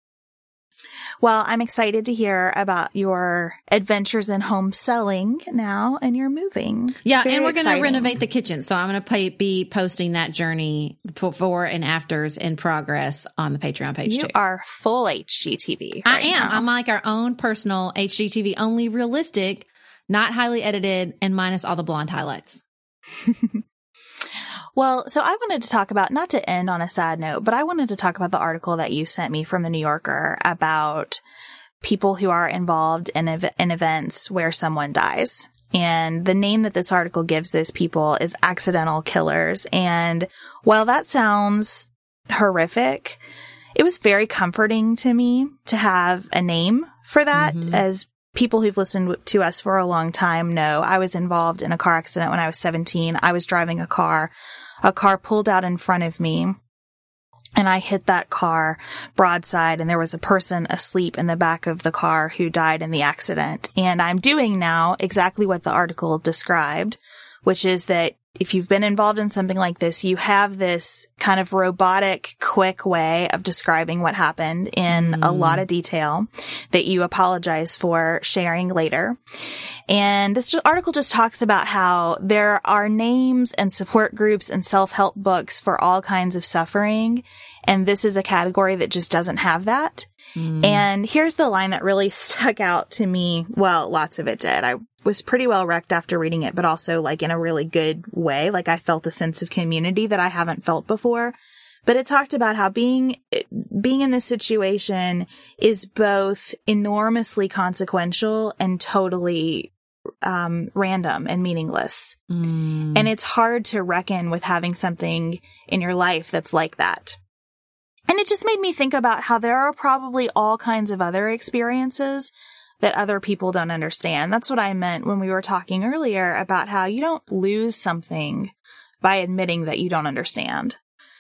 Well, I'm excited to hear about your adventures in home selling now and your moving. Yeah, and we're going to renovate the kitchen. So I'm going to be posting that journey before and afters in progress on the Patreon page too. You are full HGTV. I am. I'm like our own personal HGTV, only realistic, not highly edited, and minus all the blonde highlights. Well, so I wanted to talk about, not to end on a sad note, but I wanted to talk about the article that you sent me from the New Yorker about people who are involved in events where someone dies. And the name that this article gives those people is accidental killers. And while that sounds horrific, it was very comforting to me to have a name for that. As people who've listened to us for a long time know, I was involved in a car accident when I was 17. I was driving a car pulled out in front of me, and I hit that car broadside, and there was a person asleep in the back of the car who died in the accident. And I'm doing now exactly what the article described, which is that if you've been involved in something like this, you have this kind of robotic, quick way of describing what happened in a lot of detail that you apologize for sharing later. And this article just talks about how there are names and support groups and self-help books for all kinds of suffering. And this is a category that just doesn't have that. And here's the line that really stuck out to me. Well, lots of it did. I was pretty well wrecked after reading it, but also like in a really good way. Like I felt a sense of community that I haven't felt before. But it talked about how being in this situation is both enormously consequential and totally random and meaningless. And it's hard to reckon with having something in your life that's like that. And it just made me think about how there are probably all kinds of other experiences that other people don't understand. That's what I meant when we were talking earlier about how you don't lose something by admitting that you don't understand.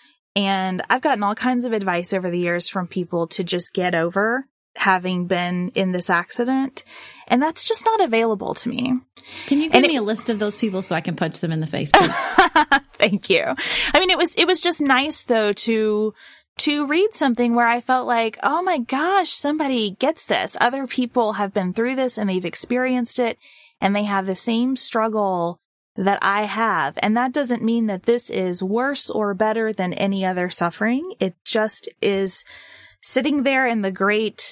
And I've gotten all kinds of advice over the years from people to just get over having been in this accident. And that's just not available to me. Can you give me a list of those people so I can punch them in the face, please? Thank you. I mean, it was just nice though to read something where I felt like, oh my gosh, somebody gets this. Other people have been through this and they've experienced it and they have the same struggle that I have. And that doesn't mean that this is worse or better than any other suffering. It just is sitting there in the great,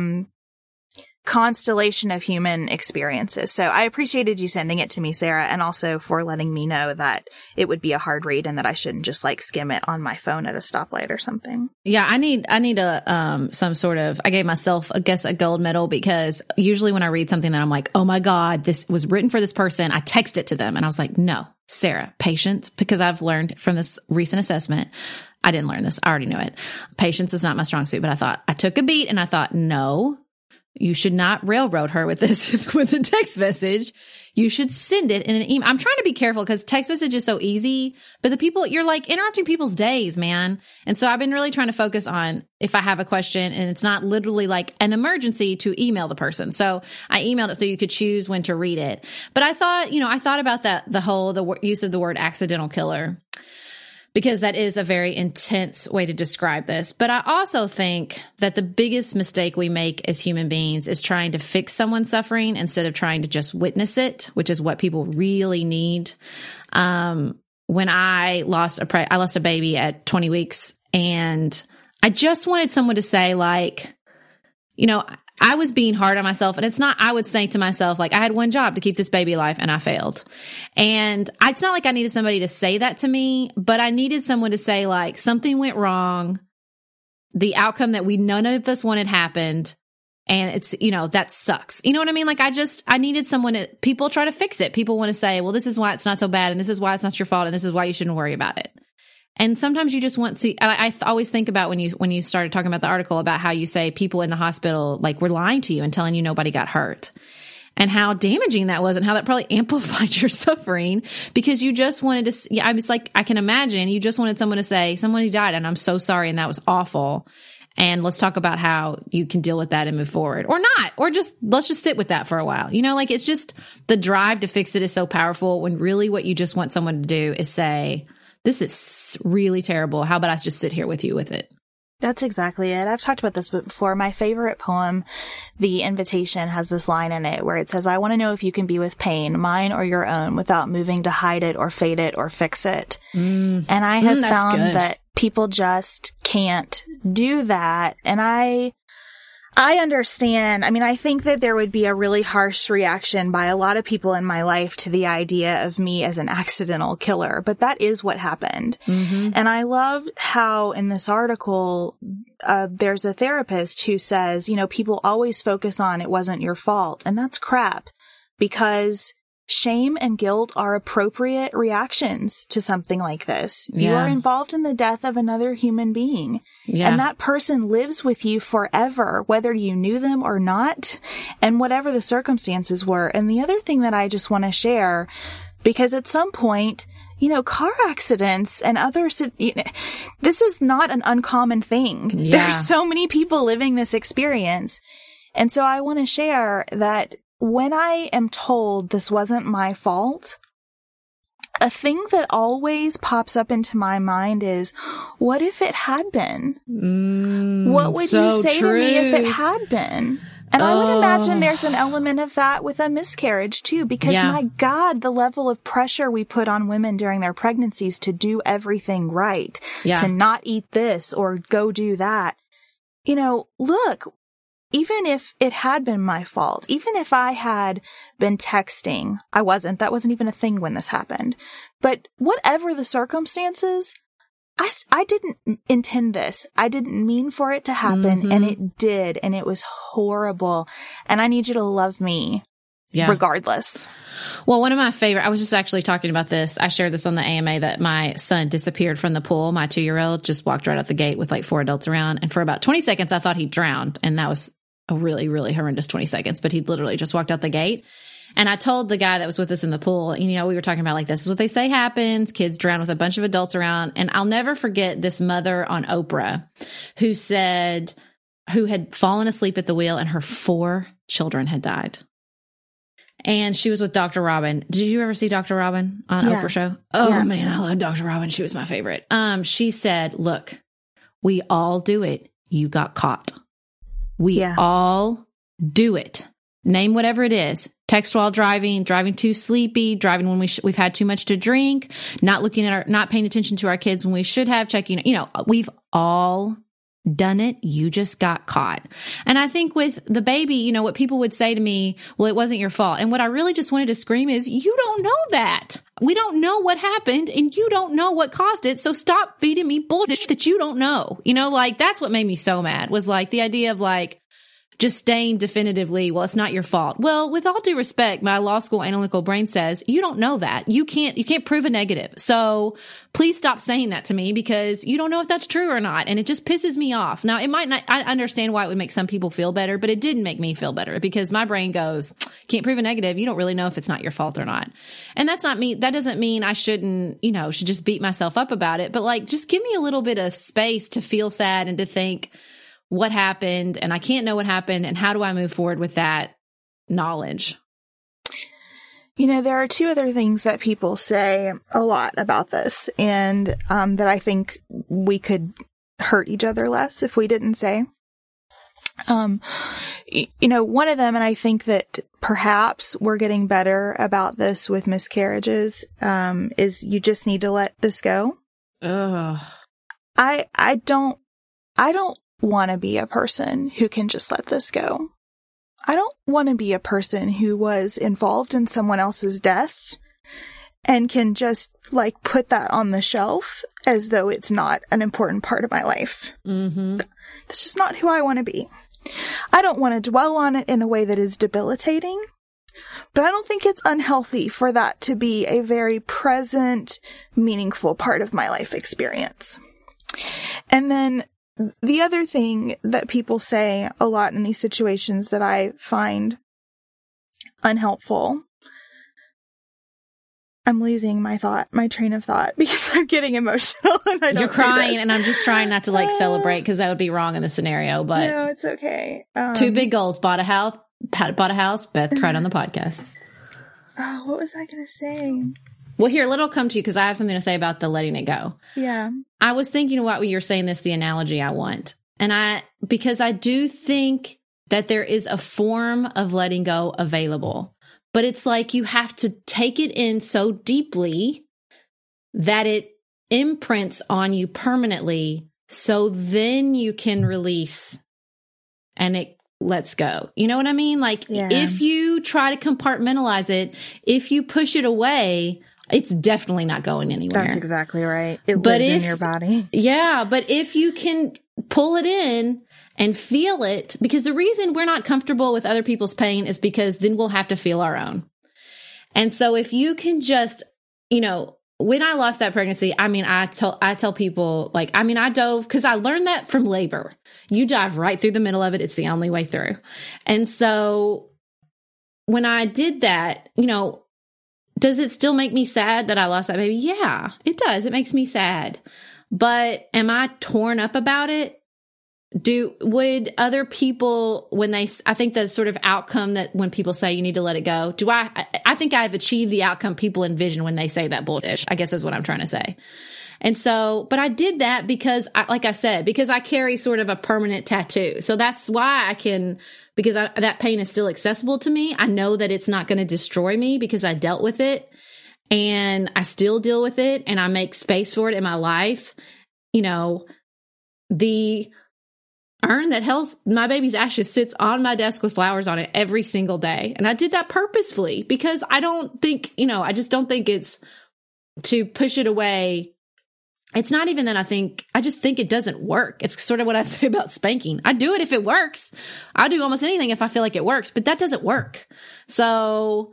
constellation of human experiences. So I appreciated you sending it to me, Sarah, and also for letting me know that it would be a hard read and that I shouldn't just like skim it on my phone at a stoplight or something. Yeah, I need a some sort of, I gave myself, I guess, a gold medal, because usually when I read something that I'm like, oh my God, this was written for this person, I text it to them and I was like, no, Sarah, patience, because I've learned from this recent assessment. I didn't learn this. I already knew it. Patience is not my strong suit, but I took a beat and I thought, no, you should not railroad her with this, with a text message. You should send it in an email. I'm trying to be careful because text message is so easy, but the people, you're like interrupting people's days, man. And so I've been really trying to focus on if I have a question and it's not literally like an emergency, to email the person. So I emailed it so you could choose when to read it. But I thought about that, the use of the word accidental killer, because that is a very intense way to describe this. But I also think that the biggest mistake we make as human beings is trying to fix someone's suffering instead of trying to just witness it, which is what people really need. When I lost a baby at 20 weeks, and I just wanted someone to say, like, I was being hard on myself, and it's not, I would say to myself, like, I had one job to keep this baby alive and I failed. And it's not like I needed somebody to say that to me, but I needed someone to say, like, something went wrong. The outcome that none of us wanted happened. And it's, that sucks. You know what I mean? Like, I needed someone people try to fix it. People want to say, well, this is why it's not so bad. And this is why it's not your fault. And this is why you shouldn't worry about it. And sometimes you just want to, I always think about when you started talking about the article about how you say people in the hospital, like, were lying to you and telling you nobody got hurt, and how damaging that was and how that probably amplified your suffering, because you just wanted to, it's like, I can imagine you just wanted someone to say, somebody died and I'm so sorry and that was awful. And let's talk about how you can deal with that and move forward, or not, or let's just sit with that for a while. Like, it's just the drive to fix it is so powerful, when really what you just want someone to do is say, this is really terrible. How about I just sit here with you with it? That's exactly it. I've talked about this before. My favorite poem, The Invitation, has this line in it where it says, I want to know if you can be with pain, mine or your own, without moving to hide it or fade it or fix it. And I have found that people just can't do that. And I understand. I mean, I think that there would be a really harsh reaction by a lot of people in my life to the idea of me as an accidental killer, but that is what happened. Mm-hmm. And I love how in this article, there's a therapist who says, people always focus on it wasn't your fault. And that's crap, because shame and guilt are appropriate reactions to something like this. Yeah. You are involved in the death of another human being. Yeah. And that person lives with you forever, whether you knew them or not, and whatever the circumstances were. And the other thing that I just want to share, because at some point, car accidents and others, this is not an uncommon thing. Yeah. There's so many people living this experience. And so I want to share that when I am told this wasn't my fault, a thing that always pops up into my mind is, what if it had been? What would you say to me if it had been? And I would imagine there's an element of that with a miscarriage too, because my God, the level of pressure we put on women during their pregnancies to do everything right, to not eat this or go do that. Look, even if it had been my fault, even if I had been texting, that wasn't even a thing when this happened. But whatever the circumstances, I didn't intend this. I didn't mean for it to happen, and it did, and it was horrible. And I need you to love me regardless. Well, one of my favorite, I was just actually talking about this. I shared this on the AMA that my son disappeared from the pool. My 2-year-old just walked right out the gate with like 4 adults around. And for about 20 seconds, I thought he drowned. And that was a really, really horrendous 20 seconds, but he literally just walked out the gate. And I told the guy that was with us in the pool, we were talking about, like, this is what they say happens. Kids drown with a bunch of adults around. And I'll never forget this mother on Oprah who had fallen asleep at the wheel and her 4 children had died. And she was with Dr. Robin. Did you ever see Dr. Robin on Oprah show? Oh man, I love Dr. Robin. She was my favorite. She said, look, we all do it. You got caught. We all do it. Name whatever it is. Text while driving, driving too sleepy, driving when we've had too much to drink, not looking at not paying attention to our kids when we should have, checking, we've all done it. You just got caught. And I think with the baby, what people would say to me, well, it wasn't your fault. And what I really just wanted to scream is, you don't know that. We don't know what happened and you don't know what caused it. So stop feeding me bullshit that you don't know. That's what made me so mad, was like the idea of like, just saying definitively, well, it's not your fault. Well, with all due respect, my law school analytical brain says you don't know that. You can't prove a negative. So please stop saying that to me, because you don't know if that's true or not. And it just pisses me off. Now, it might not, I understand why it would make some people feel better, but it didn't make me feel better, because my brain goes, can't prove a negative. You don't really know if it's not your fault or not. And that's not me. That doesn't mean I shouldn't, should just beat myself up about it. But like, just give me a little bit of space to feel sad and to think, what happened, and I can't know what happened, and how do I move forward with that knowledge? There are two other things that people say a lot about this, and that I think we could hurt each other less if we didn't say. One of them, and I think that perhaps we're getting better about this with miscarriages, is you just need to let this go. Ugh. I don't want to be a person who can just let this go. I don't want to be a person who was involved in someone else's death and can just like put that on the shelf as though it's not an important part of my life. Mm-hmm. That's just not who I want to be. I don't want to dwell on it in a way that is debilitating, but I don't think it's unhealthy for that to be a very present, meaningful part of my life experience. And then the other thing that people say a lot in these situations that I find unhelpful, I'm losing my train of thought, because I'm getting emotional and I don't. You're crying, and I'm just trying not to like celebrate, because that would be wrong in the scenario. But no, it's okay. 2 big goals: bought a house. Beth cried on the podcast. Oh, what was I going to say? Well, here, it'll come to you, because I have something to say about the letting it go. Yeah. I was thinking about what you're saying, the analogy I want. And because I do think that there is a form of letting go available, but it's like you have to take it in so deeply that it imprints on you permanently. So then you can release and it lets go. You know what I mean? Like if you try to compartmentalize it, if you push it away, it's definitely not going anywhere. That's exactly right. It lives in your body. Yeah. But if you can pull it in and feel it, because the reason we're not comfortable with other people's pain is because then we'll have to feel our own. And so if you can just, when I lost that pregnancy, I tell people I dove, because I learned that from labor. You dive right through the middle of it. It's the only way through. And so when I did that, does it still make me sad that I lost that baby? Yeah, it does. It makes me sad. But am I torn up about it? Would other people, I think the sort of outcome that when people say you need to let it go, I think I've achieved the outcome people envision when they say that bullshit, I guess is what I'm trying to say. And so, but I did that because because I carry sort of a permanent tattoo. So that's why that pain is still accessible to me. I know that it's not going to destroy me because I dealt with it and I still deal with it and I make space for it in my life. The urn that holds my baby's ashes sits on my desk with flowers on it every single day. And I did that purposefully because I don't think, I just don't think it's to push it away. It's not even that I just think it doesn't work. It's sort of what I say about spanking. I do it if it works. I do almost anything if I feel like it works, but that doesn't work. So,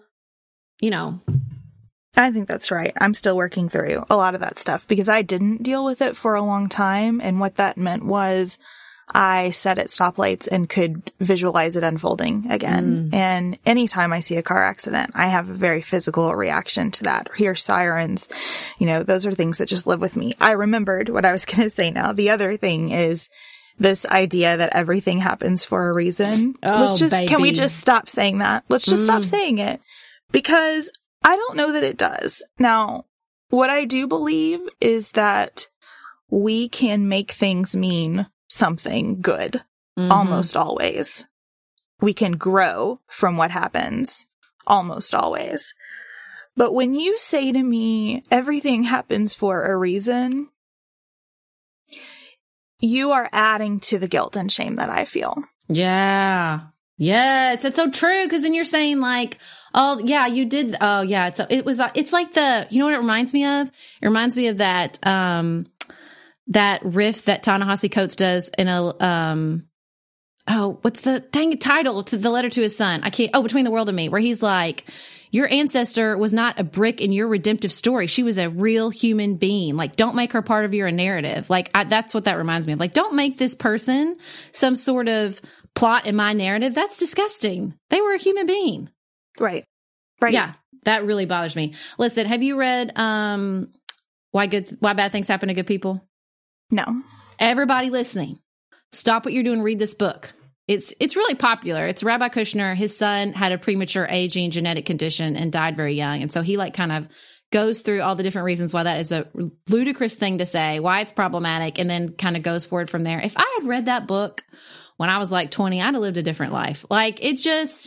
I think that's right. I'm still working through a lot of that stuff because I didn't deal with it for a long time. And what that meant was I sat at stoplights and could visualize it unfolding again. And anytime I see a car accident, I have a very physical reaction to that. Hear sirens, those are things that just live with me. I remembered what I was going to say now. The other thing is this idea that everything happens for a reason. Oh, can we just stop saying that? Let's just stop saying it, because I don't know that it does. Now, what I do believe is that we can make things mean something good almost always. We can grow from what happens almost always. But when you say to me, everything happens for a reason, you are adding to the guilt and shame that I feel. Yeah. Yes, that's so true. Because then you're saying like, oh yeah, you did. Oh yeah, it's like the, you know what it reminds me of? It reminds me of that that riff that Ta-Nehisi Coates does in a what's the dang title to the letter to his son? Between the World and Me, where he's like, your ancestor was not a brick in your redemptive story. She was a real human being. Like, don't make her part of your narrative. Like, that's what that reminds me of. Like, don't make this person some sort of plot in my narrative. That's disgusting. They were a human being. Right. Yeah, that really bothers me. Listen, have you read Why Bad Things Happen to Good People? No. Everybody listening, stop what you're doing. Read this book. It's really popular. It's Rabbi Kushner. His son had a premature aging genetic condition and died very young. And so he like kind of goes through all the different reasons why that is a ludicrous thing to say, why it's problematic, and then kind of goes forward from there. If I had read that book when I was like 20, I'd have lived a different life. Like he just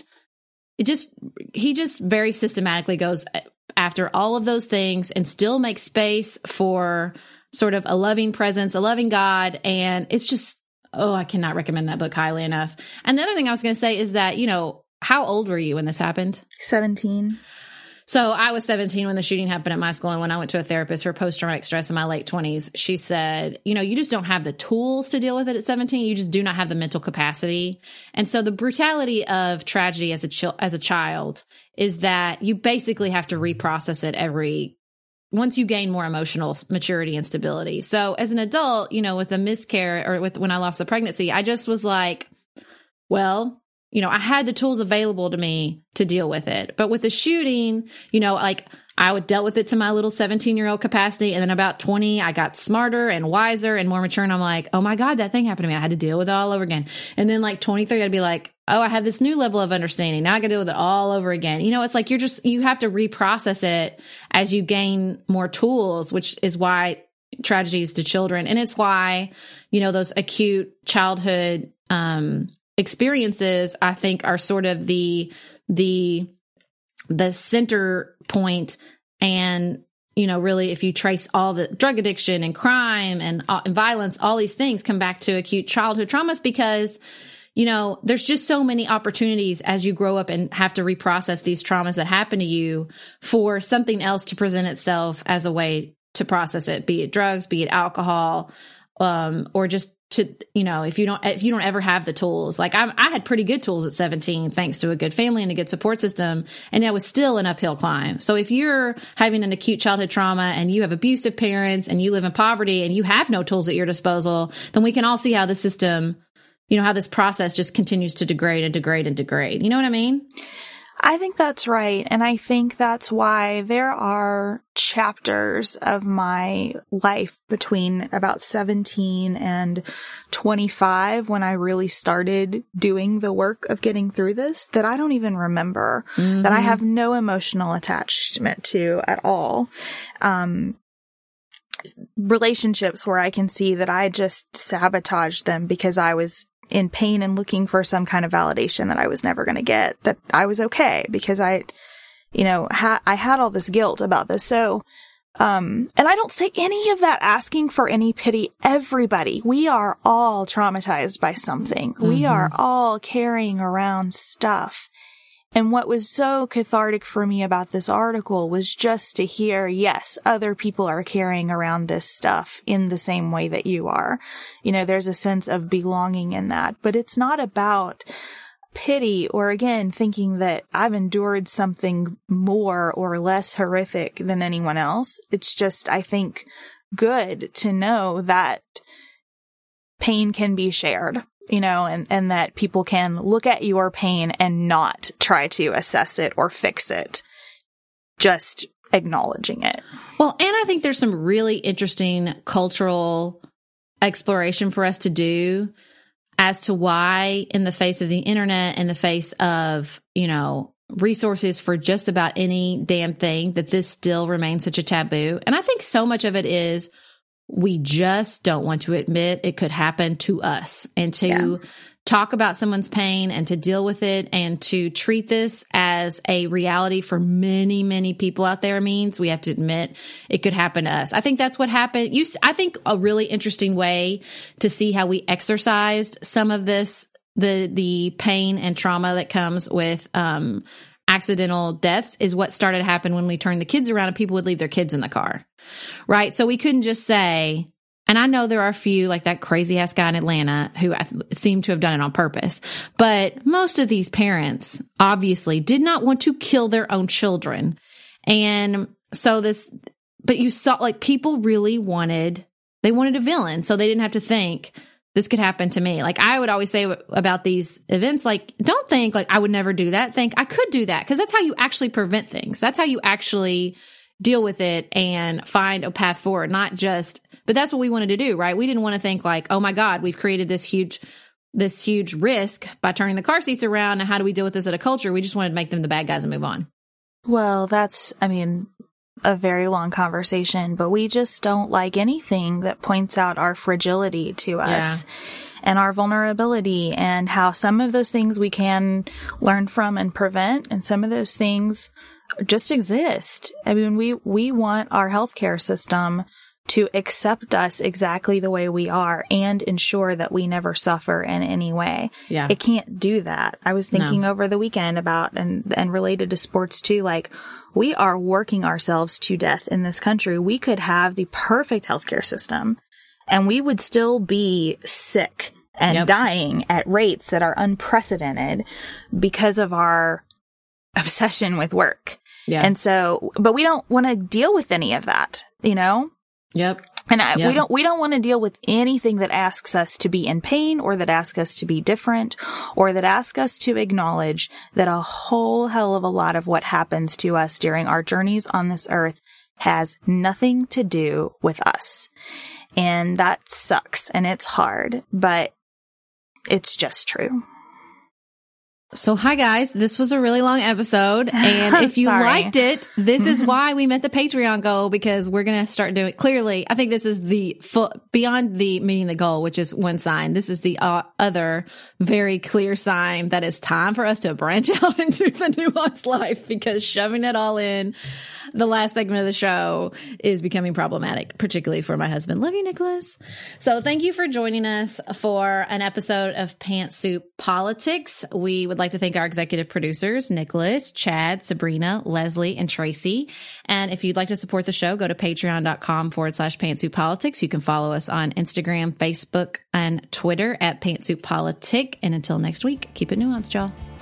very systematically goes after all of those things and still makes space for sort of a loving presence, a loving God. And it's just, I cannot recommend that book highly enough. And the other thing I was going to say is that, how old were you when this happened? 17. So I was 17 when the shooting happened at my school. And when I went to a therapist for post-traumatic stress in my late 20s, she said, you just don't have the tools to deal with it at 17. You just do not have the mental capacity. And so the brutality of tragedy as a child is that you basically have to reprocess it once you gain more emotional maturity and stability. So as an adult, with a miscarriage or when I lost the pregnancy, I just was like, well, I had the tools available to me to deal with it. But with the shooting, I would dealt with it to my little 17-year-old capacity. And then about 20, I got smarter and wiser and more mature. And I'm like, oh my God, that thing happened to me. I had to deal with it all over again. And then like 23, I'd be like, oh, I have this new level of understanding. Now I got to deal with it all over again. It's like you have to reprocess it as you gain more tools, which is why tragedies to children. And it's why, those acute childhood experiences, I think, are sort of the center point. And, really, if you trace all the drug addiction and crime and violence, all these things come back to acute childhood traumas because, there's just so many opportunities as you grow up and have to reprocess these traumas that happen to you for something else to present itself as a way to process it, be it drugs, be it alcohol, or just to, if you don't ever have the tools. Like I had pretty good tools at 17, thanks to a good family and a good support system. And it was still an uphill climb. So if you're having an acute childhood trauma and you have abusive parents and you live in poverty and you have no tools at your disposal, then we can all see how the system, how this process just continues to degrade and degrade and degrade. You know what I mean? I think that's right. And I think that's why there are chapters of my life between about 17 and 25 when I really started doing the work of getting through this that I don't even remember, that I have no emotional attachment to at all. Relationships where I can see that I just sabotaged them because I was in pain and looking for some kind of validation that I was never going to get, that I was okay because I had all this guilt about this. So, and I don't say any of that asking for any pity. Everybody, we are all traumatized by something. We are all carrying around stuff. And what was so cathartic for me about this article was just to hear, yes, other people are carrying around this stuff in the same way that you are. There's a sense of belonging in that, but it's not about pity or, again, thinking that I've endured something more or less horrific than anyone else. It's just, I think, good to know that pain can be shared. And that people can look at your pain and not try to assess it or fix it, just acknowledging it. Well, and I think there's some really interesting cultural exploration for us to do as to why, in the face of the internet, in the face of, resources for just about any damn thing, that this still remains such a taboo. And I think so much of it is we just don't want to admit it could happen to us, and to talk about someone's pain and to deal with it and to treat this as a reality for many, many people out there means we have to admit it could happen to us. I think that's what happened. I think a really interesting way to see how we exercised some of this, the pain and trauma that comes with accidental deaths, is what started to happen when we turned the kids around and people would leave their kids in the car, right? So we couldn't just say, and I know there are a few, like that crazy ass guy in Atlanta who seem to have done it on purpose, but most of these parents obviously did not want to kill their own children. And so but you saw, like, people really wanted a villain, so they didn't have to think this could happen to me. Like, I would always say about these events, like, don't think like I would never do that. Think I could do that, because that's how you actually prevent things. That's how you actually deal with it and find a path forward, not just, but that's what we wanted to do, right? We didn't want to think like, oh my God, we've created this huge risk by turning the car seats around. And how do we deal with this as a culture? We just wanted to make them the bad guys and move on. Well, that's, a very long conversation, but we just don't like anything that points out our fragility to us and our vulnerability, and how some of those things we can learn from and prevent, and some of those things just exist. We want our healthcare system to accept us exactly the way we are and ensure that we never suffer in any way. Yeah. It can't do that. I was thinking over the weekend about, and related to sports too, like, we are working ourselves to death in this country. We could have the perfect healthcare system and we would still be sick and dying at rates that are unprecedented because of our obsession with work. Yeah. And so, but we don't want to deal with any of that, Yep. And we don't want to deal with anything that asks us to be in pain, or that asks us to be different, or that asks us to acknowledge that a whole hell of a lot of what happens to us during our journeys on this earth has nothing to do with us. And that sucks, and it's hard, but it's just true. So, hi guys, this was a really long episode, and if you liked it, this is why we met the Patreon goal, because we're going to start doing, clearly, I think this is the beyond the meeting the goal, which is one sign. This is the other very clear sign that it's time for us to branch out into the nuanced life, because shoving it all in the last segment of the show is becoming problematic, particularly for my husband. Love you, Nicholas. So thank you for joining us for an episode of Pantsuit Politics. We would like to thank our executive producers, Nicholas, Chad, Sabrina, Leslie, and Tracy. And if you'd like to support the show, go to patreon.com/Pantsuit Politics. You can follow us on Instagram, Facebook, and Twitter at Pantsuit Politic. And until next week, keep it nuanced, y'all.